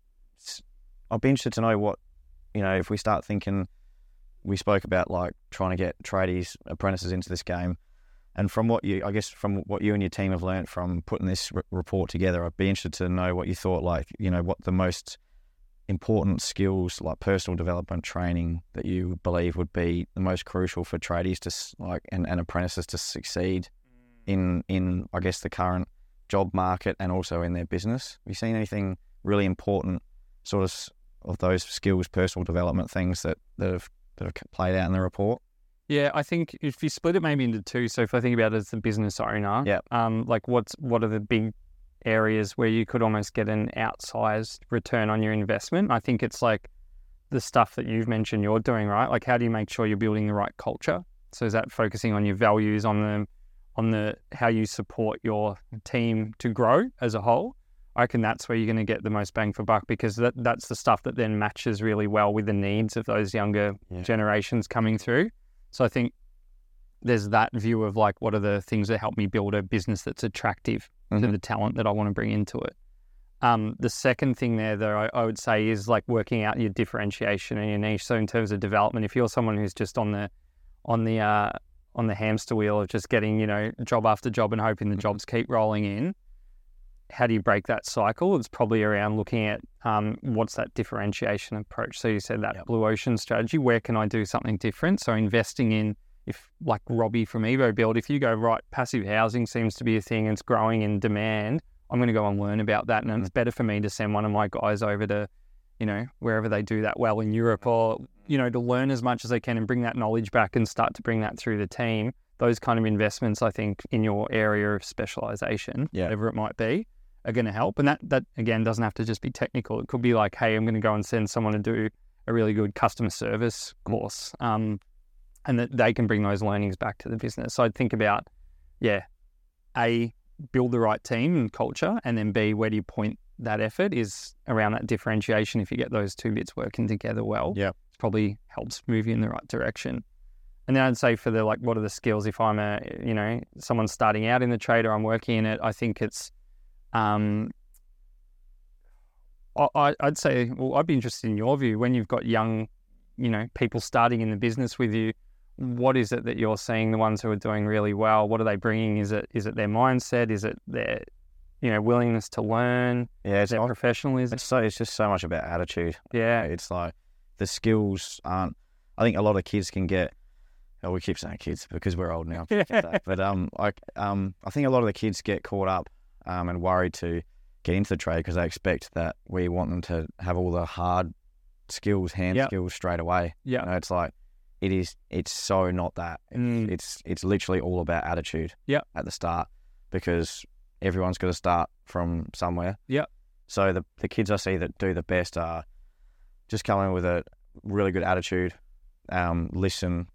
s- I'd be interested to know what you know if we start thinking. We spoke about like trying to get tradies, apprentices into this game, and from what you, I guess, from what you and your team have learnt from putting this r- report together, I'd be interested to know what you thought. Like, you know, what the most important skills, like personal development training, that you believe would be the most crucial for tradies to s- like and, and apprentices to succeed in in I guess the current job market and also in their business. Have you seen anything really important, sort of s- of those skills, personal development things that that have that have played out in the report? Yeah, I think if you split it maybe into two, so if I think about it as the business owner, Yeah. um, like what's what are the big areas where you could almost get an outsized return on your investment? I think it's like the stuff that you've mentioned you're doing, right? Like how do you make sure you're building the right culture? So is that focusing on your values, on the on the how you support your team to grow as a whole? I reckon that's where you're going to get the most bang for buck, because that, that's the stuff that then matches really well with the needs of those younger Yeah. generations coming through. So I think there's that view of like, what are the things that help me build a business that's attractive to Mhm. the talent that I want to bring into it. Um, the second thing there, though, I, I would say is like working out your differentiation and your niche. So in terms of development, if you're someone who's just on the on the uh, on the hamster wheel of just getting, you know, job after job and hoping the jobs keep rolling in, how do you break that cycle? It's probably around looking at um, what's that differentiation approach. So you said that Yep. blue ocean strategy. Where can I do something different? So investing in, if like Robbie from EvoBuild, if you go, right, passive housing seems to be a thing and it's growing in demand, I'm going to go and learn about that. And Mm. it's better for me to send one of my guys over to, you know, wherever they do that well in Europe, or, you know, to learn as much as they can and bring that knowledge back and start to bring that through the team. Those kind of investments, I think, in your area of specialization, Yeah. whatever it might be, are going to help. And that, that, again, doesn't have to just be technical. It could be like, hey, I'm going to go and send someone to do a really good customer service course. Um, and that they can bring those learnings back to the business. So I'd think about, yeah, A, build the right team and culture, and then B, where do you point that effort is around that differentiation if you get those two bits working together well. Yeah. probably helps move you in the right direction. And then I'd say for the, like, what are the skills if I'm a, you know, someone starting out in the trade or I'm working in it, I think it's, um, I, I'd say, well, I'd be interested in your view when you've got young, you know, people starting in the business with you. What is it that you're seeing the ones who are doing really well? What are they bringing? Is it is it their mindset? Is it their, you know, willingness to learn? Yeah, it's their not, professionalism? it's so it's just so much about attitude. Yeah, It's like the skills aren't. I think a lot of kids can get. Oh, we keep saying kids because we're old now. But um, like um, I think a lot of the kids get caught up um and worried to get into the trade because they expect that we want them to have all the hard skills, hand Yep. skills straight away. yeah, You know, it's like it is. It's so not that. It's Mm. it's, it's literally all about attitude. Yep. At the start, because everyone's got to start from somewhere. Yep. So the the kids I see that do the best are just come in with a really good attitude, um, listen,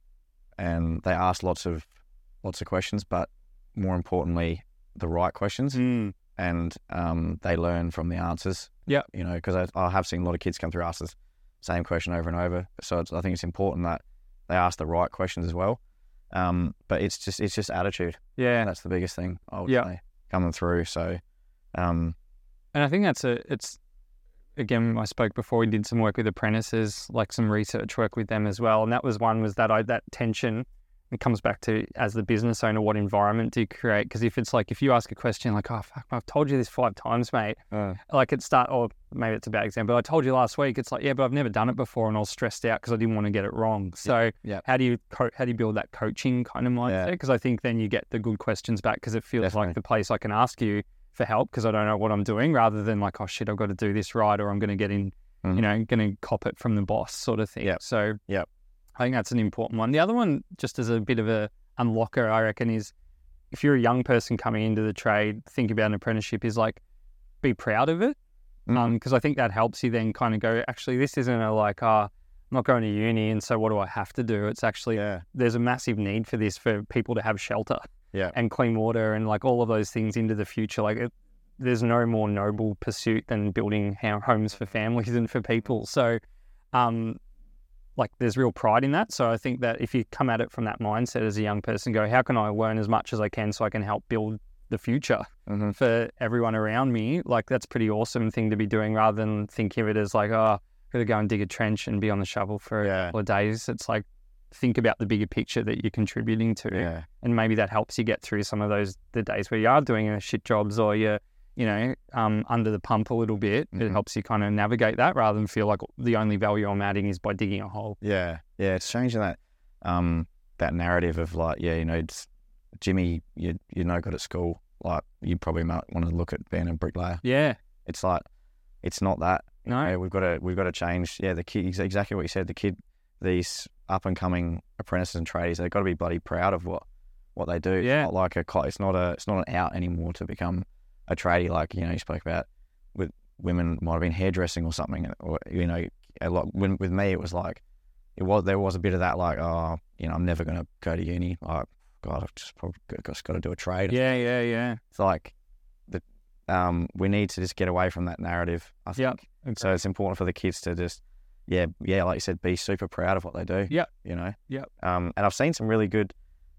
and they ask lots of lots of questions, but more importantly, the right questions. Mm. And um, they learn from the answers. Yep. You know, because I, I have seen a lot of kids come through ask the same question over and over. So it's, I think it's important that they ask the right questions as well. Um, but it's just it's just attitude. yeah. That's the biggest thing I would Yep. say coming through. So, um, And I think that's a, it's, again, I spoke before, we did some work with apprentices, like some research work with them as well. And that was one was that I, that tension, it comes back to, as the business owner, what environment do you create? Because if it's like, if you ask a question like, oh, fuck, I've told you this five times, mate. uh, Like it start, or maybe it's a bad example, I told you last week, it's like, yeah, but I've never done it before and I was stressed out because I didn't want to get it wrong. So yeah. how do you co- how do you build that coaching kind of mindset? Yeah. Because I think then you get the good questions back because it feels Definitely. like the place I can ask you for help because I don't know what I'm doing, rather than like, oh shit, I've got to do this right, or I'm going to get in, Mhm. you know, going to cop it from the boss sort of thing. Yep. So Yep. I think that's an important one. The other one, just as a bit of a unlocker, I reckon, is if you're a young person coming into the trade, think about an apprenticeship is like, be proud of it. Mhm. Um, because I think that helps you then kind of go, actually, this isn't a like, ah, I'm not going to uni, and so what do I have to do? It's actually, Yeah. there's a massive need for this, for people to have shelter Yeah. and clean water and like all of those things into the future. Like it, there's no more noble pursuit than building ho- homes for families and for people. So, um, like there's real pride in that. So I think that if you come at it from that mindset as a young person, go, how can I learn as much as I can so I can help build the future Mhm. for everyone around me? Like that's a pretty awesome thing to be doing, rather than thinking of it as like, oh, I've got to go and dig a trench and be on the shovel for Yeah. a couple of days. It's like, think about the bigger picture that you're contributing to. Yeah. And maybe that helps you get through some of those, the days where you are doing a shit jobs or you're, you know, um, under the pump a little bit. It Mhm. helps you kind of navigate that rather than feel like the only value I'm adding is by digging a hole. Yeah, yeah, it's changing that um that narrative of like, yeah, you know, it's, Jimmy, you you're no good at school. Like you probably might want to look at being a bricklayer. Yeah. It's like, it's not that. You No. know, we've got to we've got to change. Yeah, the kid, ex- exactly what you said. The kid, these up and coming apprentices and tradies, they've got to be bloody proud of what what they do. Yeah. It's not like a co- it's not a it's not an out anymore to become a tradie. Like, you know, you spoke about with women might have been hairdressing or something, or you know, a lot. When, with me, it was like it was there was a bit of that like, oh, you know, I'm never going to go to uni. Like, God, I've just probably just got to do a trade. Yeah, yeah, yeah. It's like the um we need to just get away from that narrative. I think. Yep. So it's important for the kids to just, yeah, yeah, like you said, be super proud of what they do. Yep. You know. Yep. Um, and I've seen some really good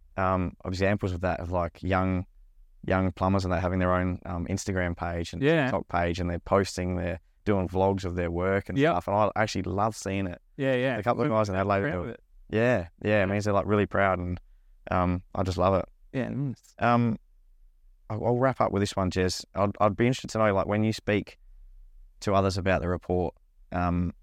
um examples of that, of like young young plumbers, and they're having their own um Instagram page and Yeah. TikTok page, and they're posting, they're doing vlogs of their work and Yep. stuff. And I actually love seeing it. Yeah, yeah. A couple of guys in Adelaide Proud do of it. it. Yeah, yeah, it means they're like really proud, and um, I just love it. Yeah. nice. Um, I'll, I'll wrap up with this one, Jez. I'd, I'd be interested to know, like, when you speak to others about the report, um,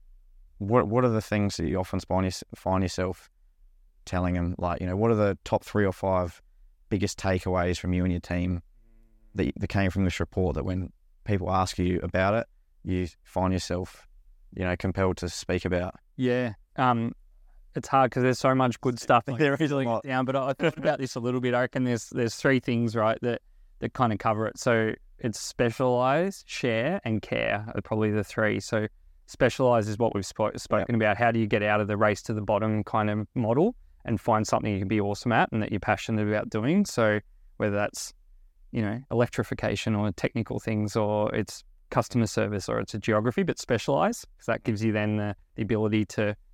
what what are the things that you often find, your, find yourself telling them? Like, you know, what are the top three or five biggest takeaways from you and your team that, that came from this report, that when people ask you about it, you find yourself, you know, compelled to speak about? Yeah. Um, it's hard because there's so much good stuff Like, there there's a filling lot. it down. But I thought about this a little bit. I reckon there's there's three things, right, that that kind of cover it. So it's specialize, share, and care are probably the three. So specialize is what we've spo- spoken about. How do you get out of the race to the bottom kind of model and find something you can be awesome at and that you're passionate about doing? So whether that's, you know, electrification or technical things, or it's customer service, or it's a geography, but specialize, because that gives you then the, the ability to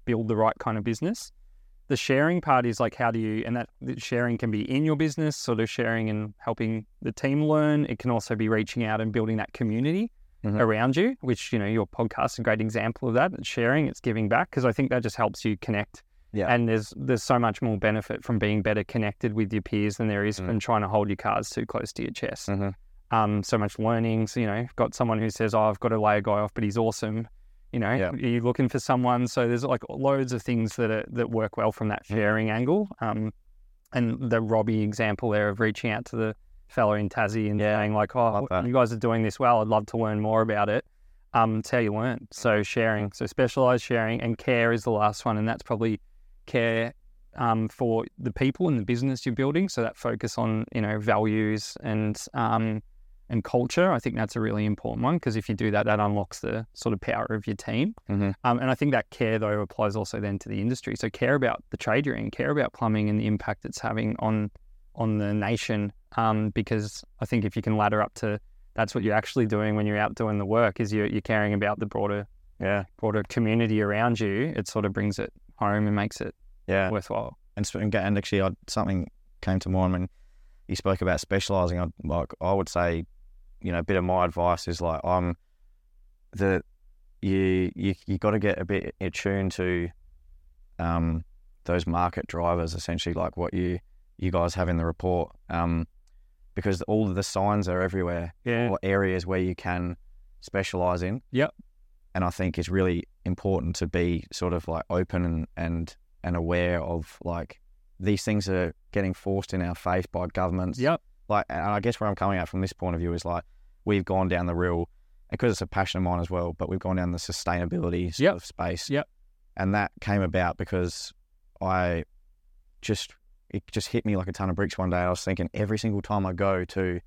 build the right kind of business. The sharing part is like, how do you, and that sharing can be in your business, sort of sharing and helping the team learn. It can also be reaching out and building that community mm-hmm. around you, which, you know, your podcast is a great example of that. It's sharing, it's giving back, because I think that just helps you connect. Yeah. And there's there's so much more benefit from being better connected with your peers than there is mm. from trying to hold your cards too close to your chest. Mm-hmm. Um, so much learning. So, you know, got someone who says, oh, I've got to lay a guy off, but he's awesome. You know, yeah. you're looking for someone. So there's like loads of things that are, that work well from that sharing mm. angle. Um, and the Robbie example there of reaching out to the fellow in Tassie and yeah. saying like, oh, you guys are doing this well. I'd love to learn more about it. Um, it's how you learn. So sharing, so specialized sharing, and care is the last one. And that's probably care um, for the people and the business you're building. So that focus on, you know, values and, um, and culture. I think that's a really important one, because if you do that, that unlocks the sort of power of your team. Mm-hmm. Um, and I think that care, though, applies also then to the industry. So care about the trade you're in, care about plumbing and the impact it's having on on the nation. Um, because I think if you can ladder up to, that's what you're actually doing when you're out doing the work, is you're, you're caring about the broader, yeah, broader community around you. It sort of brings it home and makes it yeah worthwhile. And, and actually, I, something came to mind when you spoke about specialising. I, like, I would say, you know, a bit of my advice is like, I'm the you you you got to get a bit attuned to um those market drivers, essentially, like what you you guys have in the report, um because all of the signs are everywhere, yeah, or areas where you can specialise in. Yep. And I think it's really important to be sort of like open and and and aware of like these things are getting forced in our face by governments. Yep. Like, and I guess where I'm coming at from this point of view is like, we've gone down the real, because it's a passion of mine as well, but we've gone down the sustainability sort yep. of space. Yep. And that came about because I just, it just hit me like a ton of bricks one day. I was thinking every single time I go to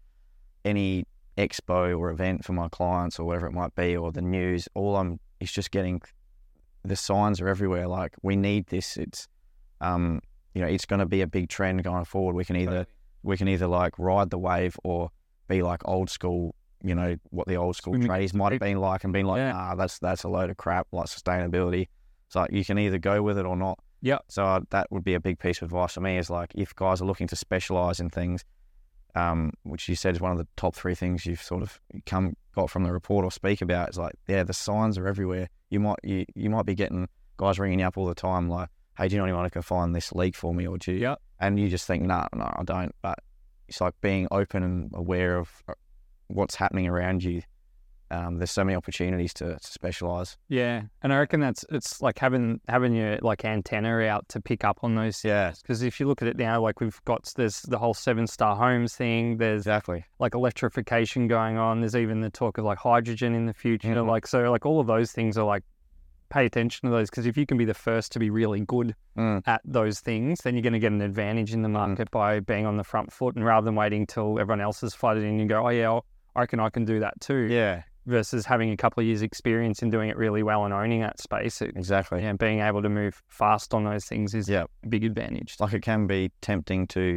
any expo or event for my clients or whatever it might be, or the news, all I'm, is just getting, the signs are everywhere. Like, we need this. It's, um, you know, it's going to be a big trend going forward. We can either, totally. we can either like ride the wave or be like old school, you know, what the old school tradies might have been like, and been like, yeah. ah, that's that's a load of crap, like sustainability. So you can either go with it or not. Yeah. So uh, that would be a big piece of advice for me, is like, if guys are looking to specialise in things, um, which you said is one of the top three things you've sort of come got from the report or speak about, is like, yeah, the signs are everywhere. You might you, you might be getting guys ringing you up all the time, like, hey, do you know anyone who can find this leak for me, or do you? Yeah. And you just think, no, nah, no, I don't. But it's like being open and aware of what's happening around you. Um, there's so many opportunities to, to specialise. Yeah, and I reckon that's it's like having having your like antenna out to pick up on those things. Yeah. Because if you look at it now, like we've got there's the whole seven star homes thing. There's exactly like electrification going on. There's even the talk of like hydrogen in the future. Mm-hmm. Like so, like all of those things are like, pay attention to those, because if you can be the first to be really good mm. at those things, then you're going to get an advantage in the market mm. by being on the front foot, and rather than waiting till everyone else has flooded in, you go, oh yeah, I reckon I can do that too. Yeah. Versus having a couple of years experience in doing it really well and owning that space. It, exactly. Yeah, being able to move fast on those things is yep. a big advantage. Like, it can be tempting to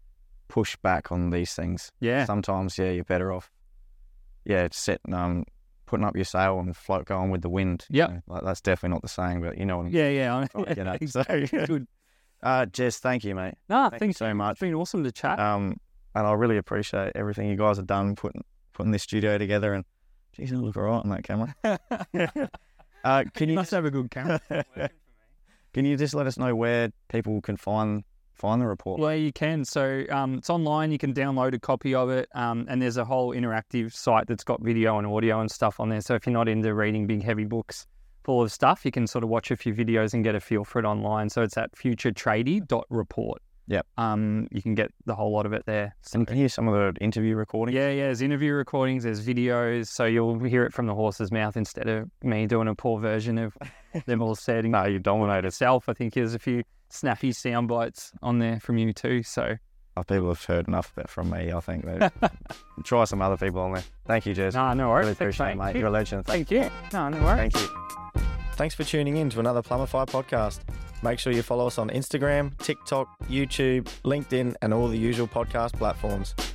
push back on these things. Yeah. Sometimes, yeah, you're better off, yeah, setting, um, putting up your sail and float going with the wind. Yeah. You know, like, that's definitely not the saying, but you know what I'm Yeah, yeah. trying to get at. So, good. Uh, Jez, thank you, mate. No, thank thanks you so much. It's been awesome to chat. Um, and I really appreciate everything you guys have done, putting putting this studio together. And geez, I look all right on that camera. uh, can you must just, have a good camera. Can you just let us know where people can find find the report? Well, you can. So um, it's online. You can download a copy of it, um, and there's a whole interactive site that's got video and audio and stuff on there. So if you're not into reading big, heavy books full of stuff, you can sort of watch a few videos and get a feel for it online. So it's at future tradie dot report. Yep. Um, you can get the whole lot of it there. So, and you can hear some of the interview recordings? Yeah, yeah. There's interview recordings, there's videos, so you'll hear it from the horse's mouth instead of me doing a poor version of them all said. No, you dominated. Itself. I think there's a few snappy sound bites on there from you too. So oh, people have heard enough of it from me, I think. Try some other people on there. Thank you, Jez. No, no worries. Really appreciate it, mate. You're a legend. Thank you. No, no worries. Thank you. Thanks for tuning in to another Plumify podcast. Make sure you follow us on Instagram, TikTok, YouTube, LinkedIn, and all the usual podcast platforms.